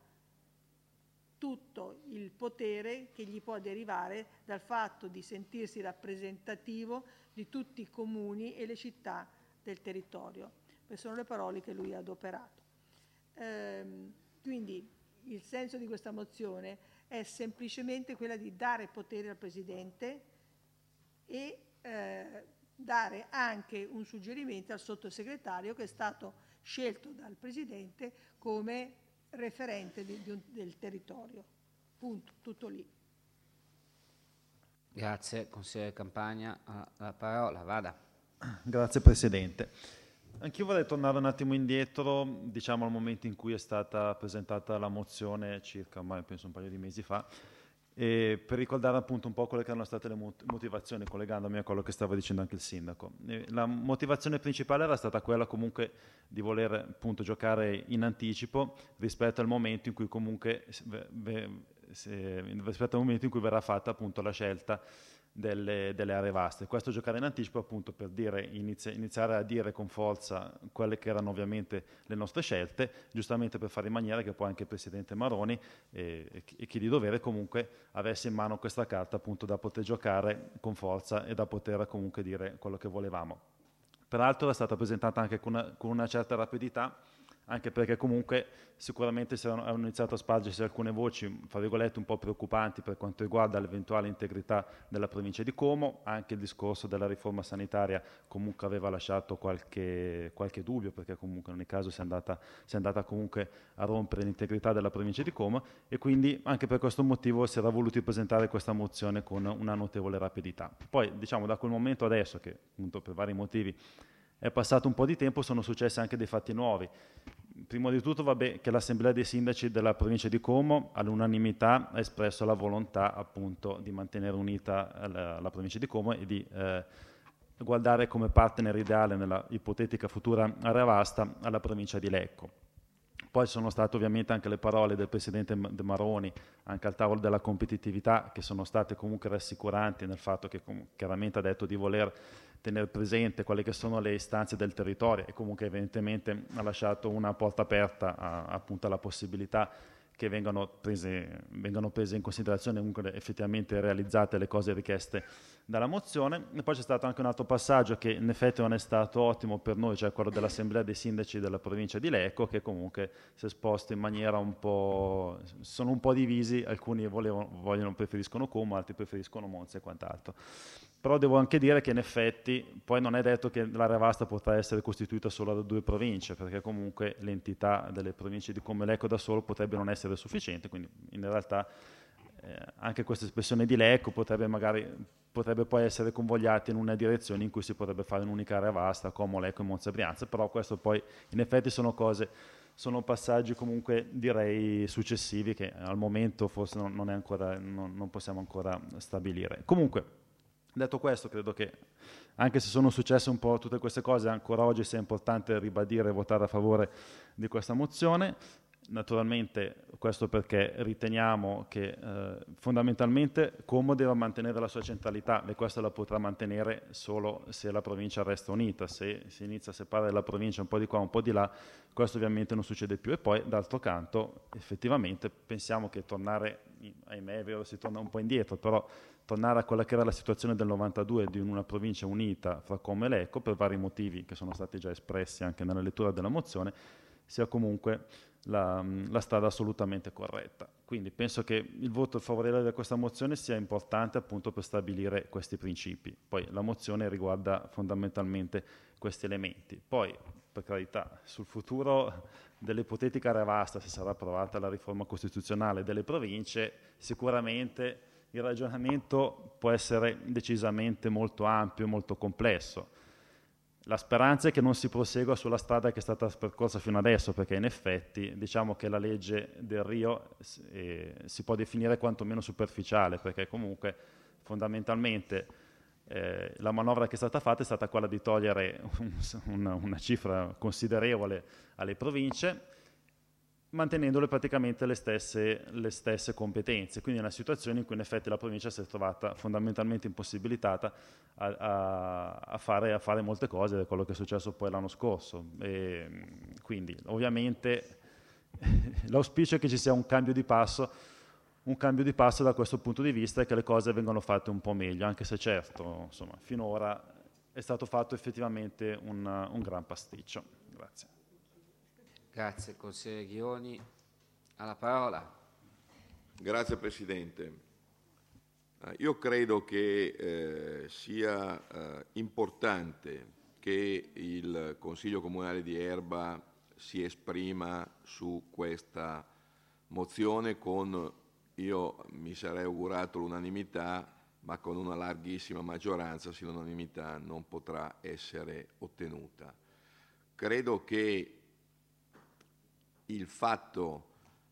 tutto il potere che gli può derivare dal fatto di sentirsi rappresentativo di tutti i comuni e le città del territorio. Queste sono le parole che lui ha adoperato. Ehm, quindi il senso di questa mozione è semplicemente quella di dare potere al Presidente e eh, dare anche un suggerimento al sottosegretario che è stato scelto dal Presidente come referente di, di un, del territorio. Punto, tutto lì. Grazie, consigliere Campagna, la parola, vada. Grazie Presidente. Anch'io vorrei tornare un attimo indietro, diciamo al momento in cui è stata presentata la mozione, circa ormai penso un paio di mesi fa, e per ricordare appunto un po' quelle che erano state le motivazioni, collegandomi a quello che stava dicendo anche il Sindaco. E la motivazione principale era stata quella comunque di voler appunto giocare in anticipo rispetto al momento in cui comunque se, rispetto al momento in cui verrà fatta appunto la scelta Delle, delle aree vaste. Questo giocare in anticipo appunto per dire, inizia, iniziare a dire con forza quelle che erano ovviamente le nostre scelte, giustamente per fare in maniera che poi anche il Presidente Maroni e, e chi di dovere comunque avesse in mano questa carta appunto da poter giocare con forza e da poter comunque dire quello che volevamo. Peraltro è stata presentata anche con una, con una certa rapidità, anche perché comunque sicuramente si hanno iniziato a spargersi alcune voci, fra virgolette, un po' preoccupanti per quanto riguarda l'eventuale integrità della provincia di Como. Anche il discorso della riforma sanitaria comunque aveva lasciato qualche, qualche dubbio, perché comunque in ogni caso si è, andata, si è andata comunque a rompere l'integrità della provincia di Como, e quindi anche per questo motivo si era voluto presentare questa mozione con una notevole rapidità. Poi diciamo da quel momento adesso, che appunto per vari motivi è passato un po' di tempo, sono successi anche dei fatti nuovi. Prima di tutto, vabbè, che l'Assemblea dei Sindaci della provincia di Como all'unanimità ha espresso la volontà appunto di mantenere unita la, la provincia di Como e di eh, guardare come partner ideale nella ipotetica futura area vasta alla provincia di Lecco. Poi sono state ovviamente anche le parole del Presidente De Maroni anche al tavolo della competitività, che sono state comunque rassicuranti nel fatto che chiaramente ha detto di voler tenere presente quelle che sono le istanze del territorio, e comunque evidentemente ha lasciato una porta aperta a, appunto alla possibilità che vengano prese, vengano prese in considerazione comunque effettivamente realizzate le cose richieste dalla mozione. E poi c'è stato anche un altro passaggio che in effetti non è stato ottimo per noi, cioè quello dell'Assemblea dei Sindaci della provincia di Lecco, che comunque si è esposto in maniera un po', sono un po' divisi, alcuni volevano, vogliono, preferiscono Como, altri preferiscono Monza e quant'altro. Però devo anche dire che in effetti poi non è detto che l'area vasta potrà essere costituita solo da due province, perché comunque l'entità delle province di Como e Lecco da solo potrebbe non essere sufficiente, quindi in realtà eh, anche questa espressione di Lecco potrebbe magari potrebbe poi essere convogliata in una direzione in cui si potrebbe fare un'unica area vasta, Como, Lecco e Monza Brianza, però questo poi in effetti sono cose, sono passaggi comunque direi successivi che al momento forse non, non, è ancora, non, non possiamo ancora stabilire. Comunque, detto questo, credo che anche se sono successe un po' tutte queste cose, ancora oggi sia importante ribadire e votare a favore di questa mozione. Naturalmente questo perché riteniamo che eh, fondamentalmente Como deve mantenere la sua centralità, e questa la potrà mantenere solo se la provincia resta unita. Se si inizia a separare la provincia un po' di qua, un po' di là, questo ovviamente non succede più. E poi d'altro canto effettivamente pensiamo che tornare, ahimè è vero, si torna un po' indietro, però tornare a quella che era la situazione del novantadue di una provincia unita fra Como e Lecco, per vari motivi che sono stati già espressi anche nella lettura della mozione, sia comunque la, la strada assolutamente corretta. quindi penso che il voto favorevole di questa mozione sia importante appunto per stabilire questi principi. Poi la mozione riguarda fondamentalmente questi elementi. Poi, per carità, sul futuro dell'ipotetica area vasta, se sarà approvata la riforma costituzionale delle province, sicuramente il ragionamento può essere decisamente molto ampio, molto complesso. La speranza è che non si prosegua sulla strada che è stata percorsa fino adesso, perché in effetti diciamo che la legge del Rio eh, si può definire quantomeno superficiale, perché comunque fondamentalmente eh, la manovra che è stata fatta è stata quella di togliere un, una, una cifra considerevole alle province, mantenendole praticamente le stesse, le stesse competenze, quindi è una situazione in cui in effetti la provincia si è trovata fondamentalmente impossibilitata a, a, a, fare, a fare molte cose, da quello che è successo poi l'anno scorso. E quindi ovviamente l'auspicio è che ci sia un cambio di passo, un cambio di passo da questo punto di vista e che le cose vengano fatte un po' meglio, anche se certo, insomma, finora è stato fatto effettivamente un, un gran pasticcio. Grazie. Grazie, consigliere Ghioni. Alla parola. Grazie Presidente. Io credo che eh, sia eh, importante che il Consiglio Comunale di Erba si esprima su questa mozione con, io mi sarei augurato l'unanimità, ma con una larghissima maggioranza, se l'unanimità non potrà essere ottenuta. Credo che il fatto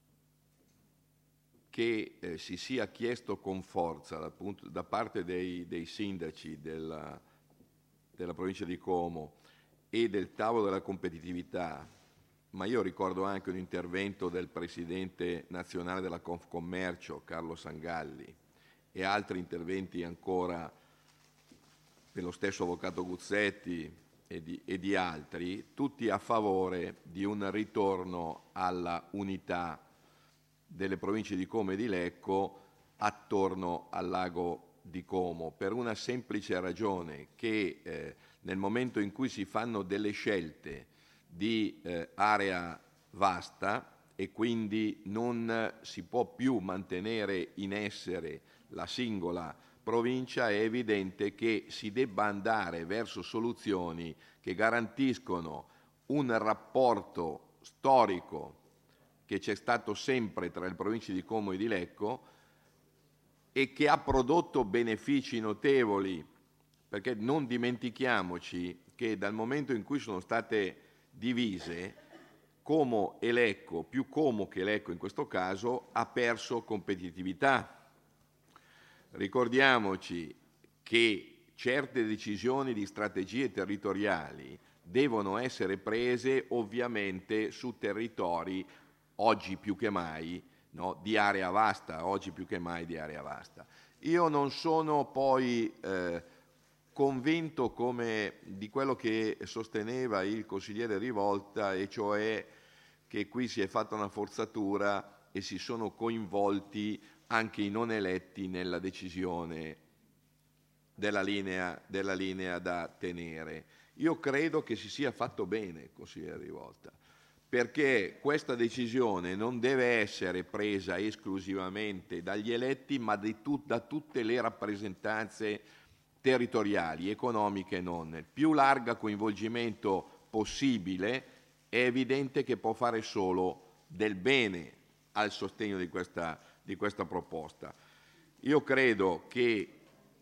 che eh, si sia chiesto con forza da, punto, da parte dei, dei sindaci della, della provincia di Como e del tavolo della competitività, ma io ricordo anche un intervento del presidente nazionale della Confcommercio, Carlo Sangalli, e altri interventi ancora dello stesso avvocato Guzzetti e di, e di altri, tutti a favore di un ritorno alla unità delle province di Como e di Lecco attorno al lago di Como, per una semplice ragione, che eh, nel momento in cui si fanno delle scelte di eh, area vasta e quindi non si può più mantenere in essere la singola provincia, è evidente che si debba andare verso soluzioni che garantiscono un rapporto storico che c'è stato sempre tra le province di Como e di Lecco e che ha prodotto benefici notevoli, perché non dimentichiamoci che dal momento in cui sono state divise, Como e Lecco, più Como che Lecco in questo caso, ha perso competitività. Ricordiamoci che certe decisioni di strategie territoriali devono essere prese ovviamente su territori oggi più che mai, no, di area vasta, oggi più che mai di area vasta. Io non sono poi eh, convinto come di quello che sosteneva il consigliere Rivolta, e cioè che qui si è fatta una forzatura e si sono coinvolti anche i non eletti nella decisione della linea, della linea da tenere. Io credo che si sia fatto bene, consigliere Rivolta, perché questa decisione non deve essere presa esclusivamente dagli eletti, ma di tut- da tutte le rappresentanze territoriali, economiche e non. Il più largo coinvolgimento possibile è evidente che può fare solo del bene al sostegno di questa, di questa proposta. Io credo che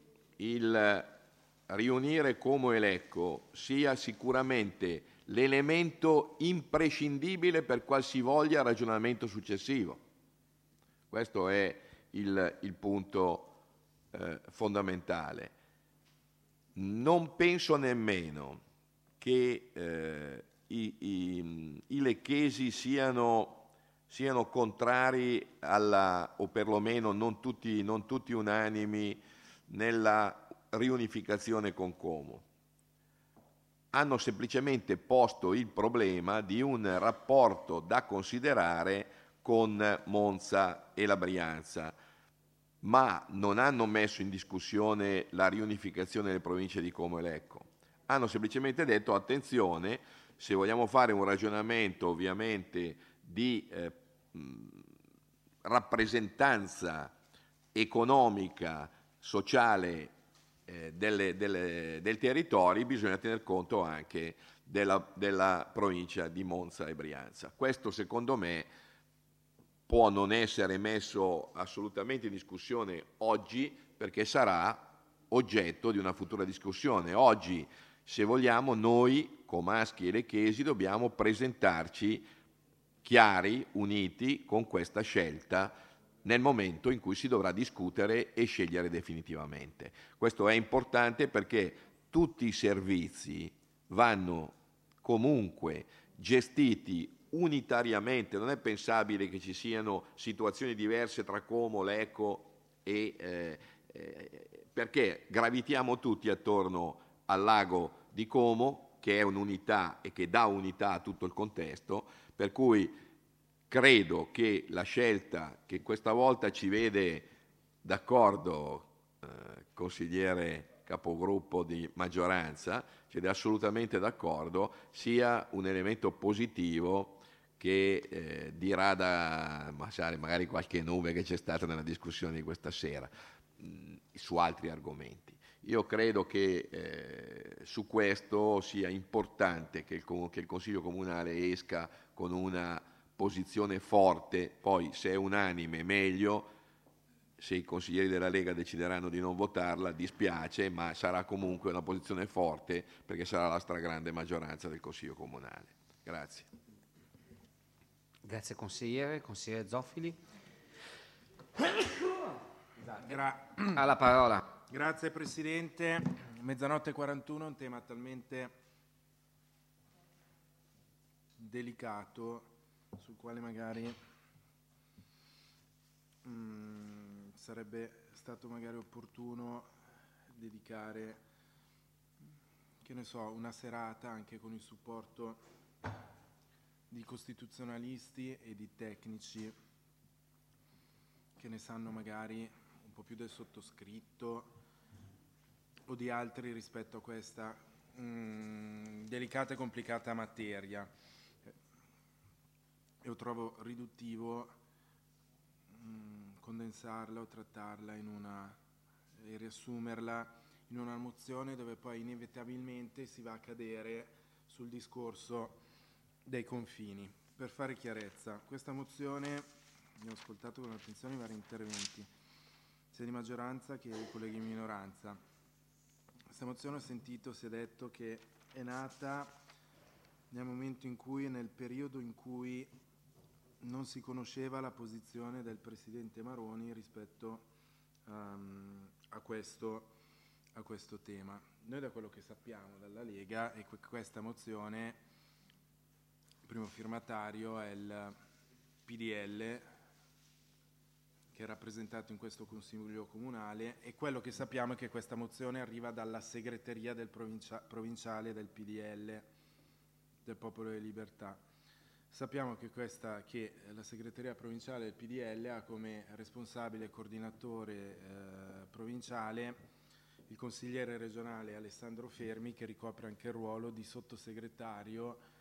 il riunire Como e Lecco sia sicuramente l'elemento imprescindibile per qualsivoglia ragionamento successivo. Questo è il, il punto eh, fondamentale. Non penso nemmeno che eh, i, i, i lecchesi siano, siano contrari alla, o perlomeno non tutti, non tutti unanimi nella riunificazione con Como. Hanno semplicemente posto il problema di un rapporto da considerare con Monza e la Brianza, ma non hanno messo in discussione la riunificazione delle province di Como e Lecco. Hanno semplicemente detto: attenzione, se vogliamo fare un ragionamento ovviamente di eh, rappresentanza economica, sociale eh, delle, delle, del territorio, bisogna tener conto anche della, della provincia di Monza e Brianza. Questo secondo me può non essere messo assolutamente in discussione oggi, perché sarà oggetto di una futura discussione. Oggi, se vogliamo, noi, Comaschi e Lecchesi, dobbiamo presentarci chiari, uniti con questa scelta nel momento in cui si dovrà discutere e scegliere definitivamente. Questo è importante perché tutti i servizi vanno comunque gestiti unitariamente, non è pensabile che ci siano situazioni diverse tra Como, Lecco e eh, eh, perché gravitiamo tutti attorno al lago di Como, che è un'unità e che dà unità a tutto il contesto, per cui credo che la scelta che questa volta ci vede d'accordo, eh, consigliere capogruppo di maggioranza, ci vede assolutamente d'accordo, sia un elemento positivo che eh, dirada magari qualche nube che c'è stata nella discussione di questa sera mh, su altri argomenti. Io credo che eh, su questo sia importante che il, che il Consiglio Comunale esca con una posizione forte, poi se è unanime meglio, se i consiglieri della Lega decideranno di non votarla dispiace, ma sarà comunque una posizione forte perché sarà la stragrande maggioranza del Consiglio Comunale. Grazie. Grazie consigliere, consigliere Zoffili. Gra- Ha la parola. Grazie Presidente. Mezzanotte e quarantuno è un tema talmente delicato sul quale magari mh, sarebbe stato magari opportuno dedicare, che ne so, una serata anche con il supporto di costituzionalisti e di tecnici che ne sanno magari un po' più del sottoscritto o di altri rispetto a questa mh, delicata e complicata materia. Io trovo riduttivo mh, condensarla o trattarla in una e riassumerla in una mozione dove poi inevitabilmente si va a cadere sul discorso dei confini. Per fare chiarezza, questa mozione, ne ho ascoltato con attenzione i vari interventi, sia di maggioranza che i colleghi di minoranza. Questa mozione ho sentito, si è detto che è nata nel momento in cui, nel periodo in cui non si conosceva la posizione del Presidente Maroni rispetto um, a, questo, a questo tema. Noi da quello che sappiamo dalla Lega è che questa mozione, il primo firmatario è il P D L, che è rappresentato in questo Consiglio Comunale, e quello che sappiamo è che questa mozione arriva dalla segreteria del provincia- provinciale del P D L, del Popolo delle Libertà. Sappiamo che, questa, che la segreteria provinciale del P D L ha come responsabile e coordinatore eh, provinciale il consigliere regionale Alessandro Fermi, che ricopre anche il ruolo di sottosegretario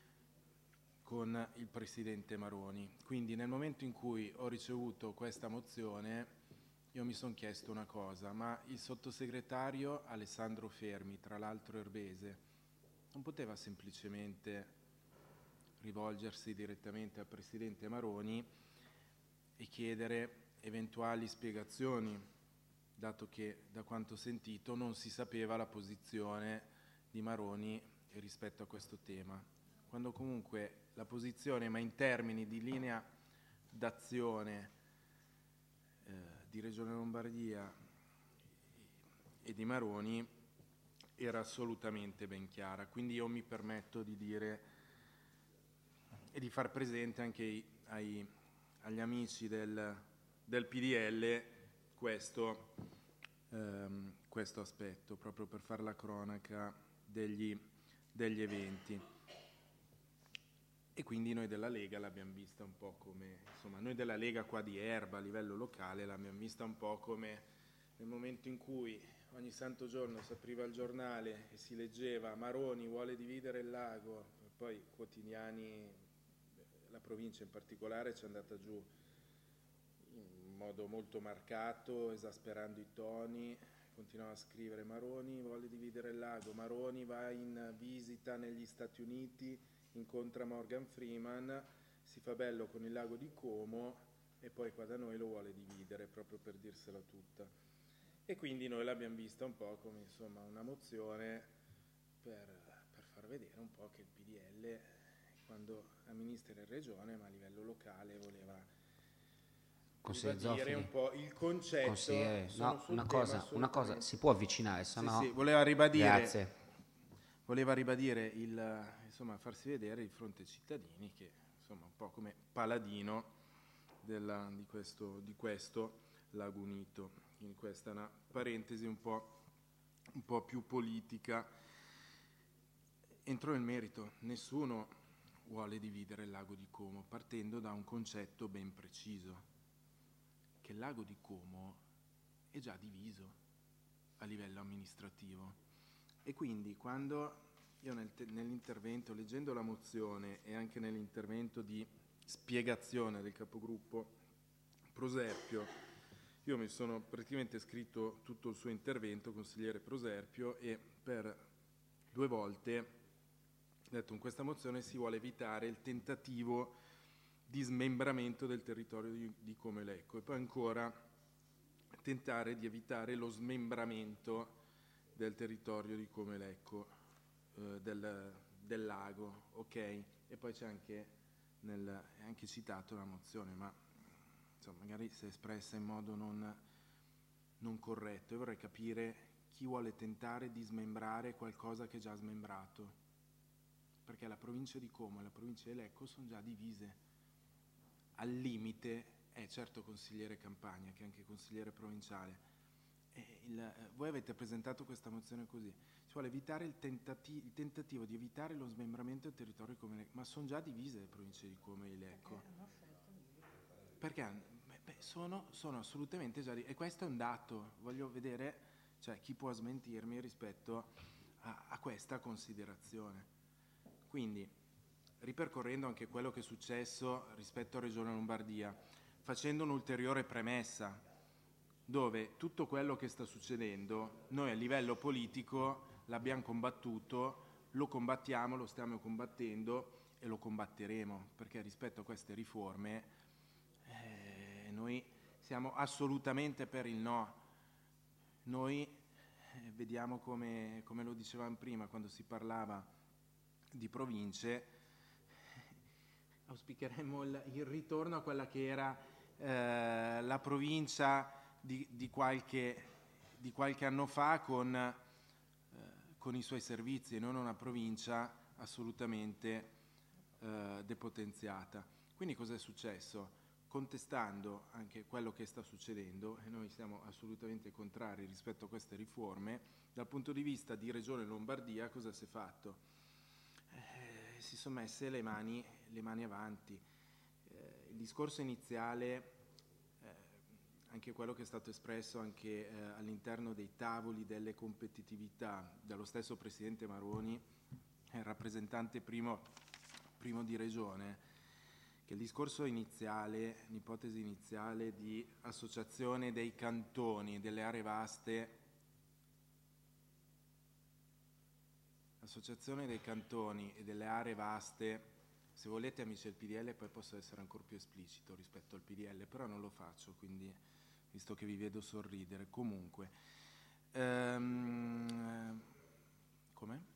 con il Presidente Maroni. Quindi nel momento in cui ho ricevuto questa mozione io mi sono chiesto una cosa: ma il sottosegretario Alessandro Fermi, tra l'altro erbese, non poteva semplicemente rivolgersi direttamente al Presidente Maroni e chiedere eventuali spiegazioni, dato che da quanto sentito non si sapeva la posizione di Maroni rispetto a questo tema, quando comunque la posizione, ma in termini di linea d'azione eh, di Regione Lombardia e di Maroni era assolutamente ben chiara. Quindi io mi permetto di dire e di far presente anche ai, ai, agli amici del, del P D L questo, ehm, questo aspetto, proprio per fare la cronaca degli, degli eventi. E quindi noi della Lega l'abbiamo vista un po' come, insomma, noi della Lega qua di Erba a livello locale l'abbiamo vista un po' come nel momento in cui ogni santo giorno si apriva il giornale e si leggeva Maroni vuole dividere il lago, poi quotidiani, la provincia in particolare, ci è andata giù in modo molto marcato, esasperando i toni, continuava a scrivere: Maroni vuole dividere il lago, Maroni va in visita negli Stati Uniti, incontra Morgan Freeman, si fa bello con il lago di Como e poi qua da noi lo vuole dividere, proprio per dirsela tutta. E quindi noi l'abbiamo vista un po' come, insomma, una mozione per, per far vedere un po' che il P D L, quando amministra in regione, ma a livello locale, voleva ribadire un po' il concetto. Consigliere, no, una tema, cosa, una cosa, si può avvicinare, se sì, no... sì, voleva ribadire, Grazie. voleva ribadire il, insomma, farsi vedere di fronte ai cittadini che, insomma, un po' come paladino della, di, questo, di questo lago unito. Quindi questa è una parentesi un po', un po' più politica. Entro nel merito. Nessuno vuole dividere il lago di Como, partendo da un concetto ben preciso, che il lago di Como è già diviso a livello amministrativo. E quindi quando io nel te- nell'intervento, leggendo la mozione e anche nell'intervento di spiegazione del capogruppo Proserpio, io mi sono praticamente scritto tutto il suo intervento, consigliere Proserpio, e per due volte ho detto: in questa mozione si vuole evitare il tentativo di smembramento del territorio di, di Como Lecco, e poi ancora tentare di evitare lo smembramento del territorio di Como Lecco, eh, del, del lago, ok? E poi c'è anche, nel, è anche citato la mozione, ma insomma, magari si è espressa in modo non, non corretto. Io vorrei capire chi vuole tentare di smembrare qualcosa che è già smembrato, perché la provincia di Como e la provincia di Lecco sono già divise. Al limite è certo consigliere Campagna, che è anche consigliere provinciale. E il, eh, voi avete presentato questa mozione così: si vuole evitare il, tentati- il tentativo di evitare lo smembramento del territorio come Lecco, ma sono già divise le province di Como e Lecco. Perché beh, beh, sono, sono assolutamente già divise, e questo è un dato. Voglio vedere, cioè, chi può smentirmi rispetto a, a questa considerazione. Quindi, ripercorrendo anche quello che è successo rispetto a Regione Lombardia, facendo un'ulteriore premessa, dove tutto quello che sta succedendo noi a livello politico l'abbiamo combattuto, lo combattiamo, lo stiamo combattendo e lo combatteremo, perché rispetto a queste riforme eh, noi siamo assolutamente per il no. Noi eh, vediamo come, come lo dicevamo prima, quando si parlava di province, auspicheremmo il, il ritorno a quella che era eh, la provincia di, di, qualche, di qualche anno fa con, eh, con i suoi servizi, e non una provincia assolutamente eh, depotenziata. Quindi cosa è successo? Contestando anche quello che sta succedendo, e noi siamo assolutamente contrari rispetto a queste riforme, dal punto di vista di Regione Lombardia cosa si è fatto? Eh, si sono messe le mani, le mani avanti. Eh, il discorso iniziale, eh, anche quello che è stato espresso anche eh, all'interno dei tavoli delle competitività dallo stesso Presidente Maroni, eh, rappresentante primo, primo di Regione, che il discorso iniziale, l'ipotesi iniziale di associazione dei cantoni, delle aree vaste, associazione dei cantoni e delle aree vaste, se volete amici del P D L poi posso essere ancora più esplicito rispetto al P D L, però non lo faccio, quindi visto che vi vedo sorridere. Comunque, ehm, come?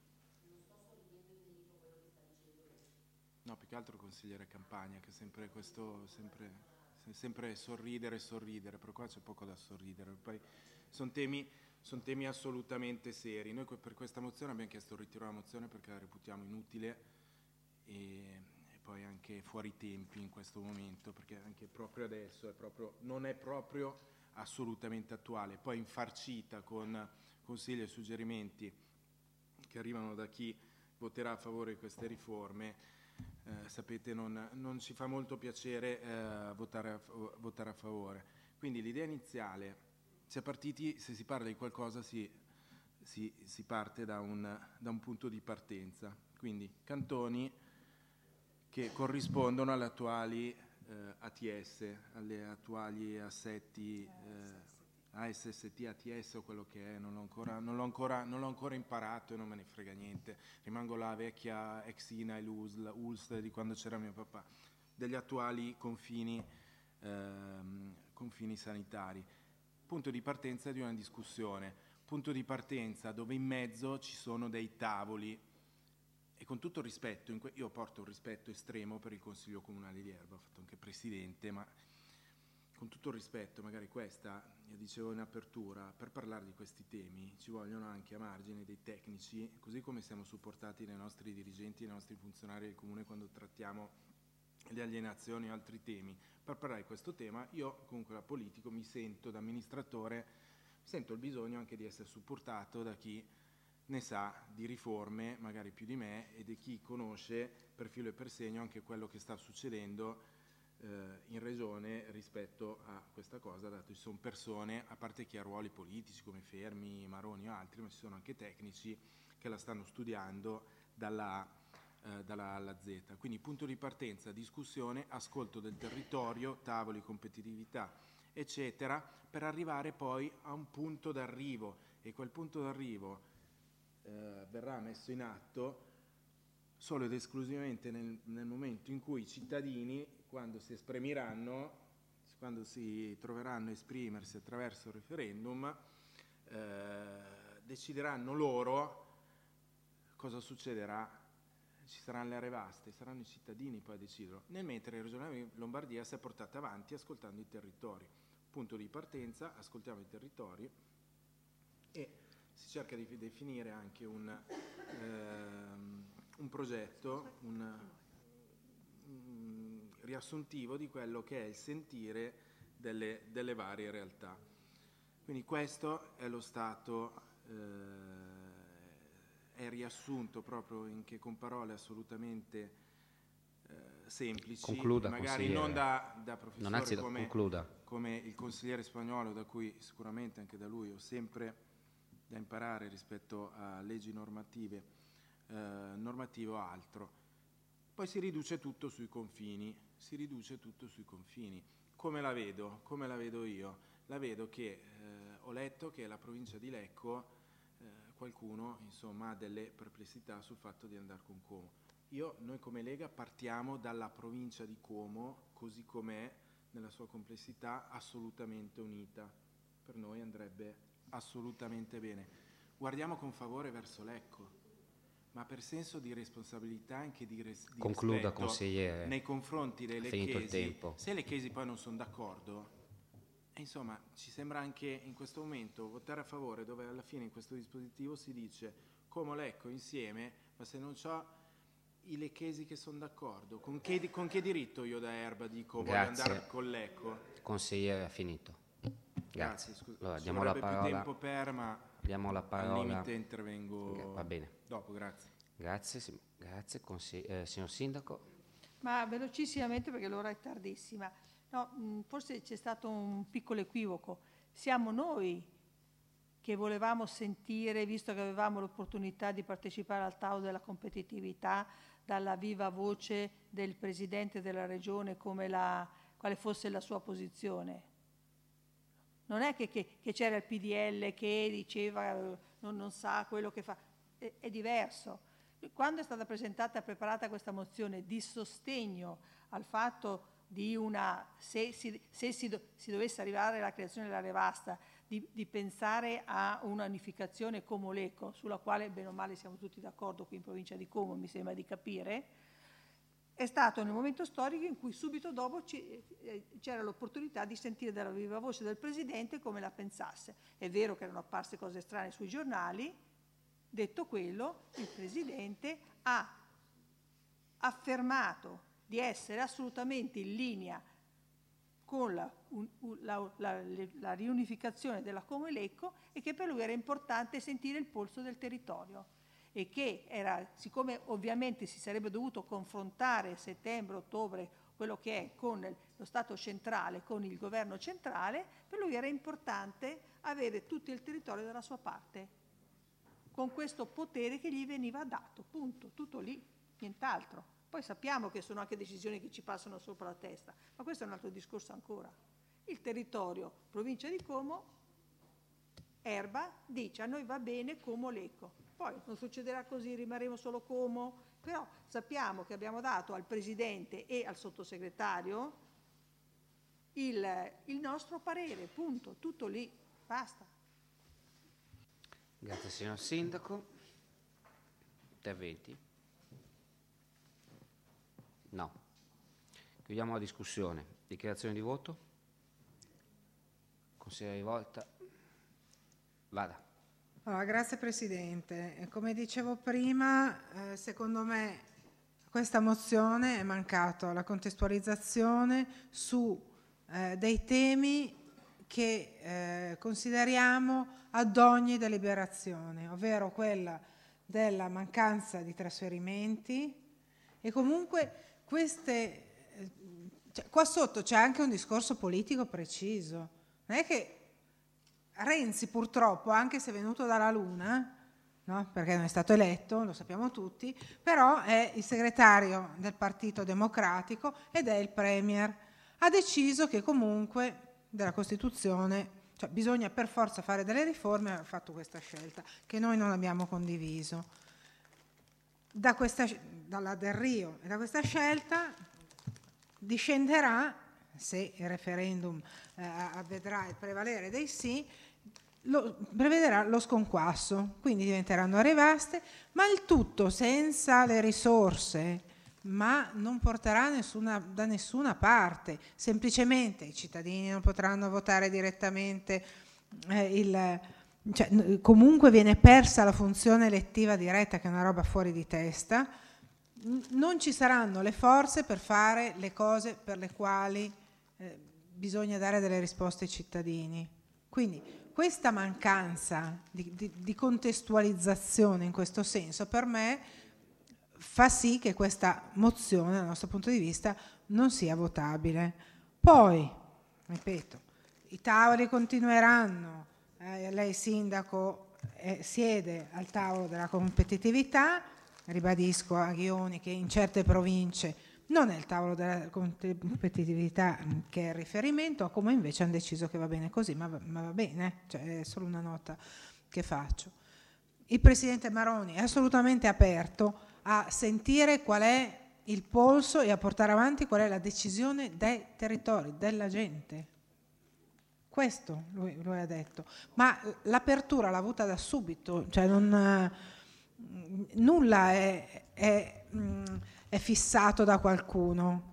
No, più che altro consigliere Campagna, che sempre questo, sempre, sempre sorridere e sorridere, però qua c'è poco da sorridere. Poi sono temi, son temi assolutamente seri. Noi per questa mozione abbiamo chiesto il ritiro della mozione perché la reputiamo inutile e, e poi anche fuori tempi in questo momento, perché anche proprio adesso è proprio, non è proprio assolutamente attuale. Poi infarcita con consigli e suggerimenti che arrivano da chi voterà a favore di queste riforme. Eh, sapete, non, non ci fa molto piacere eh, votare, a, votare a favore. Quindi l'idea iniziale, si è partiti, se si parla di qualcosa si, si, si parte da un, da un punto di partenza, quindi cantoni che corrispondono alle attuali eh, A T S, alle attuali assetti eh, A S S T, A T S o quello che è, non l'ho ancora, non l'ho ancora, non l'ho ancora imparato e non me ne frega niente, rimango la vecchia ex I N A e l'U L S T di quando c'era mio papà, degli attuali confini, ehm, confini sanitari. Punto di partenza di una discussione, punto di partenza dove in mezzo ci sono dei tavoli, e con tutto il rispetto, in que- io porto un rispetto estremo per il Consiglio Comunale di Erba, ho fatto anche presidente, ma con tutto il rispetto, magari questa, io dicevo in apertura, per parlare di questi temi ci vogliono anche a margine dei tecnici, così come siamo supportati dai nostri dirigenti, dai nostri funzionari del Comune quando trattiamo le alienazioni o altri temi. Per parlare di questo tema, io comunque da politico mi sento, da amministratore, sento il bisogno anche di essere supportato da chi ne sa di riforme, magari più di me, e di chi conosce per filo e per segno anche quello che sta succedendo eh, in regione rispetto a questa cosa, dato che ci sono persone, a parte chi ha ruoli politici come Fermi, Maroni o altri, ma ci sono anche tecnici che la stanno studiando dalla A eh, dalla A alla Z. Quindi punto di partenza, discussione, ascolto del territorio, tavoli, competitività, eccetera, per arrivare poi a un punto d'arrivo, e quel punto d'arrivo eh, verrà messo in atto solo ed esclusivamente nel, nel momento in cui i cittadini, quando si esprimiranno, quando si troveranno a esprimersi attraverso il referendum, eh, decideranno loro cosa succederà. Ci saranno le aree vaste, saranno i cittadini poi a deciderlo, nel mentre la Regione Lombardia si è portata avanti ascoltando i territori. Punto di partenza, ascoltiamo i territori e si cerca di definire anche un, ehm, un progetto, un, un riassuntivo di quello che è il sentire delle, delle varie realtà. Quindi questo è lo stato, eh, è riassunto proprio in che con parole assolutamente eh, semplici, Concluda, magari non da, da professore non anzi, come, concluda. come il consigliere Spagnolo, da cui sicuramente anche da lui ho sempre da imparare rispetto a leggi normative, eh, normative o altro. Poi si riduce tutto sui confini, si riduce tutto sui confini. Come la vedo? Come la vedo io? La vedo che eh, ho letto che la provincia di Lecco eh, qualcuno insomma ha delle perplessità sul fatto di andare con Como. Io, noi come Lega partiamo dalla provincia di Como così com'è nella sua complessità, assolutamente unita. Per noi andrebbe assolutamente bene. Guardiamo con favore verso Lecco, ma per senso di responsabilità e anche di, res- di Concluda, rispetto consigliere. nei confronti dei Ha finito il lecchesi. tempo. Se i lecchesi poi non sono d'accordo, e insomma ci sembra anche in questo momento votare a favore, dove alla fine in questo dispositivo si dice Como Lecco insieme, ma se non c'ho i lecchesi che sono d'accordo, con che, con che diritto io da Erba dico voglio Grazie. andare con Lecco? Consigliere, ha finito. Grazie. Grazie, scusa. Allora, Ci diamo la vorrebbe più parola. tempo per, ma Diamo la al parola. limite intervengo Va bene. dopo, grazie. Grazie, sì, grazie consigli- eh, signor Sindaco. Ma velocissimamente perché l'ora è tardissima. No, mh, forse c'è stato un piccolo equivoco. Siamo noi che volevamo sentire, visto che avevamo l'opportunità di partecipare al tavolo della competitività, dalla viva voce del Presidente della Regione come la, quale fosse la sua posizione. Non è che, che, che c'era il P D L che diceva eh, non, non sa quello che fa, è, è diverso. Quando è stata presentata e preparata questa mozione di sostegno al fatto di una, se, si, se si, do, si dovesse arrivare alla creazione dell'area vasta, di, di pensare a una unificazione Como-Lecco, sulla quale bene o male siamo tutti d'accordo qui in provincia di Como, mi sembra di capire, è stato nel momento storico in cui subito dopo ci, eh, c'era l'opportunità di sentire dalla viva voce del Presidente come la pensasse. È vero che erano apparse cose strane sui giornali, detto quello, il Presidente ha affermato di essere assolutamente in linea con la, un, la, la, la riunificazione della Como Lecco e che per lui era importante sentire il polso del territorio e che era, siccome ovviamente si sarebbe dovuto confrontare settembre, ottobre, quello che è con lo Stato centrale, con il governo centrale, per lui era importante avere tutto il territorio dalla sua parte, con questo potere che gli veniva dato, punto, tutto lì, nient'altro. Poi sappiamo che sono anche decisioni che ci passano sopra la testa, ma questo è un altro discorso ancora. Il territorio, provincia di Como, Erba, dice a noi va bene Como Lecco. Poi non succederà così, rimarremo solo Como, però sappiamo che abbiamo dato al Presidente e al Sottosegretario il, il nostro parere, punto, tutto lì, basta. Grazie signor Sindaco. Interventi? No. Chiudiamo la discussione. Dichiarazione di voto? Consigliere Rivolta. Vada. Allora, grazie Presidente. Come dicevo prima, eh, secondo me questa mozione è mancato la contestualizzazione su eh, dei temi che eh, consideriamo ad ogni deliberazione, ovvero quella della mancanza di trasferimenti e comunque queste, eh, cioè, qua sotto c'è anche un discorso politico preciso. Non è che Renzi purtroppo, anche se è venuto dalla Luna, no? Perché non è stato eletto, lo sappiamo tutti, però è il segretario del Partito Democratico ed è il Premier. Ha deciso che comunque della Costituzione, cioè bisogna per forza fare delle riforme, ha fatto questa scelta che noi non abbiamo condiviso. Da questa, dalla Del Rio e da questa scelta discenderà, se il referendum eh, vedrà il prevalere dei sì, lo, prevederà lo sconquasso, quindi diventeranno aree vaste, ma il tutto senza le risorse, ma non porterà nessuna, da nessuna parte, semplicemente i cittadini non potranno votare direttamente, eh, il, cioè, comunque viene persa la funzione elettiva diretta, che è una roba fuori di testa, non ci saranno le forze per fare le cose per le quali eh, bisogna dare delle risposte ai cittadini. Quindi questa mancanza di, di, di contestualizzazione in questo senso per me fa sì che questa mozione, dal nostro punto di vista, non sia votabile. Poi, ripeto, i tavoli continueranno, eh, lei sindaco eh, siede al tavolo della competitività, ribadisco a Ghioni che in certe province non è il tavolo della competitività che è il riferimento, a come invece hanno deciso che va bene così, ma va, ma va bene, cioè è solo una nota che faccio. Il Presidente Maroni è assolutamente aperto a sentire qual è il polso e a portare avanti qual è la decisione dei territori, della gente. Questo lui, lui ha detto. Ma l'apertura l'ha avuta da subito, cioè non, nulla è, è, è fissato da qualcuno.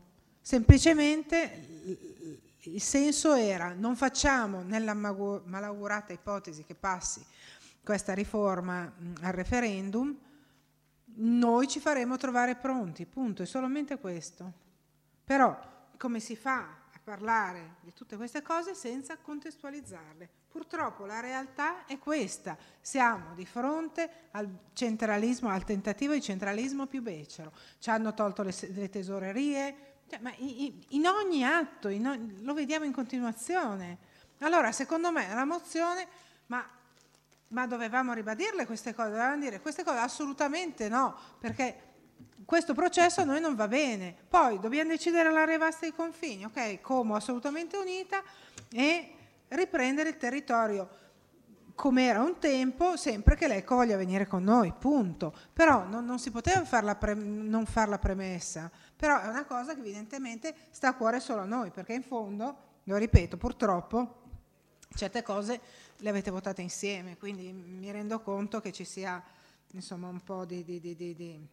Semplicemente il senso era: non facciamo nella malaugurata ipotesi che passi questa riforma al referendum, noi ci faremo trovare pronti, punto, è solamente questo. Però come si fa a parlare di tutte queste cose senza contestualizzarle? Purtroppo la realtà è questa, siamo di fronte al centralismo, al tentativo di centralismo più becero, ci hanno tolto le, le tesorerie, cioè, ma in, in ogni atto, in ogni, lo vediamo in continuazione. Allora secondo me la mozione, ma Ma dovevamo ribadirle queste cose, dovevamo dire queste cose? Assolutamente no, perché questo processo a noi non va bene. Poi dobbiamo decidere l'area vasta dei confini, ok, Como assolutamente unita, e riprendere il territorio come era un tempo, sempre che Lecco voglia venire con noi, punto. Però non, non si poteva far la pre- non far la premessa, però è una cosa che evidentemente sta a cuore solo a noi, perché in fondo, lo ripeto, purtroppo certe cose le avete votate insieme, quindi mi rendo conto che ci sia insomma un po' di, di, di, di, di,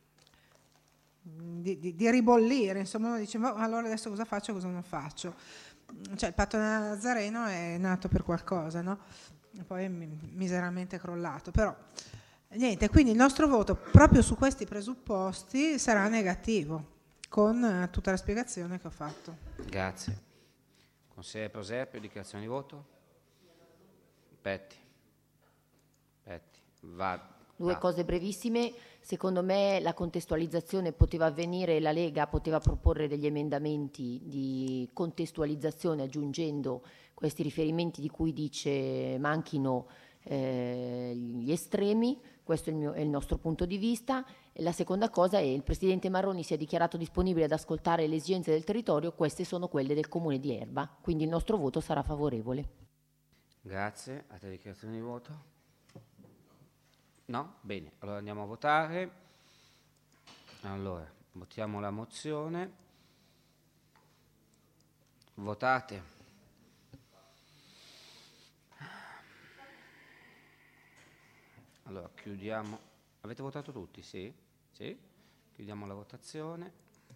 di, di, di ribollire, insomma uno dice ma allora adesso cosa faccio, cosa non faccio, cioè il patto Nazareno è nato per qualcosa, no? E poi è miseramente crollato, però niente, quindi il nostro voto proprio su questi presupposti sarà negativo, con tutta la spiegazione che ho fatto. Grazie. Consigliere Prosepio, dichiarazione di voto? Petti. Petti. Va. Due va. cose brevissime. Secondo me la contestualizzazione poteva avvenire, la Lega poteva proporre degli emendamenti di contestualizzazione aggiungendo questi riferimenti di cui dice manchino eh, gli estremi. Questo è il, mio, è il nostro punto di vista. E la seconda cosa è il Presidente Marroni si è dichiarato disponibile ad ascoltare le esigenze del territorio, queste sono quelle del Comune di Erba, quindi il nostro voto sarà favorevole. Grazie. Altre dichiarazioni di voto? No? Bene, allora andiamo a votare. Allora, votiamo la mozione. Votate. Allora, chiudiamo. Avete votato tutti? Sì? Sì? Chiudiamo la votazione.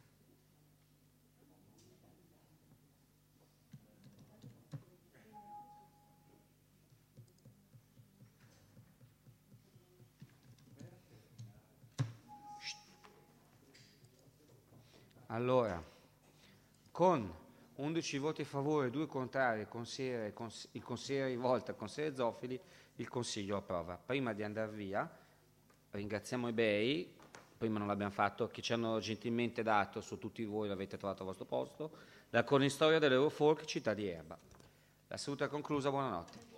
Allora, con undici voti a favore, due contrari, il consigliere, il consigliere Rivolta e il consigliere Zoffili, il Consiglio approva. Prima di andare via, ringraziamo i bei, prima non l'abbiamo fatto, che ci hanno gentilmente dato, su tutti voi l'avete trovato al vostro posto, la cronistoria dell'Eurofolk Città di Erba. La seduta è conclusa, buonanotte.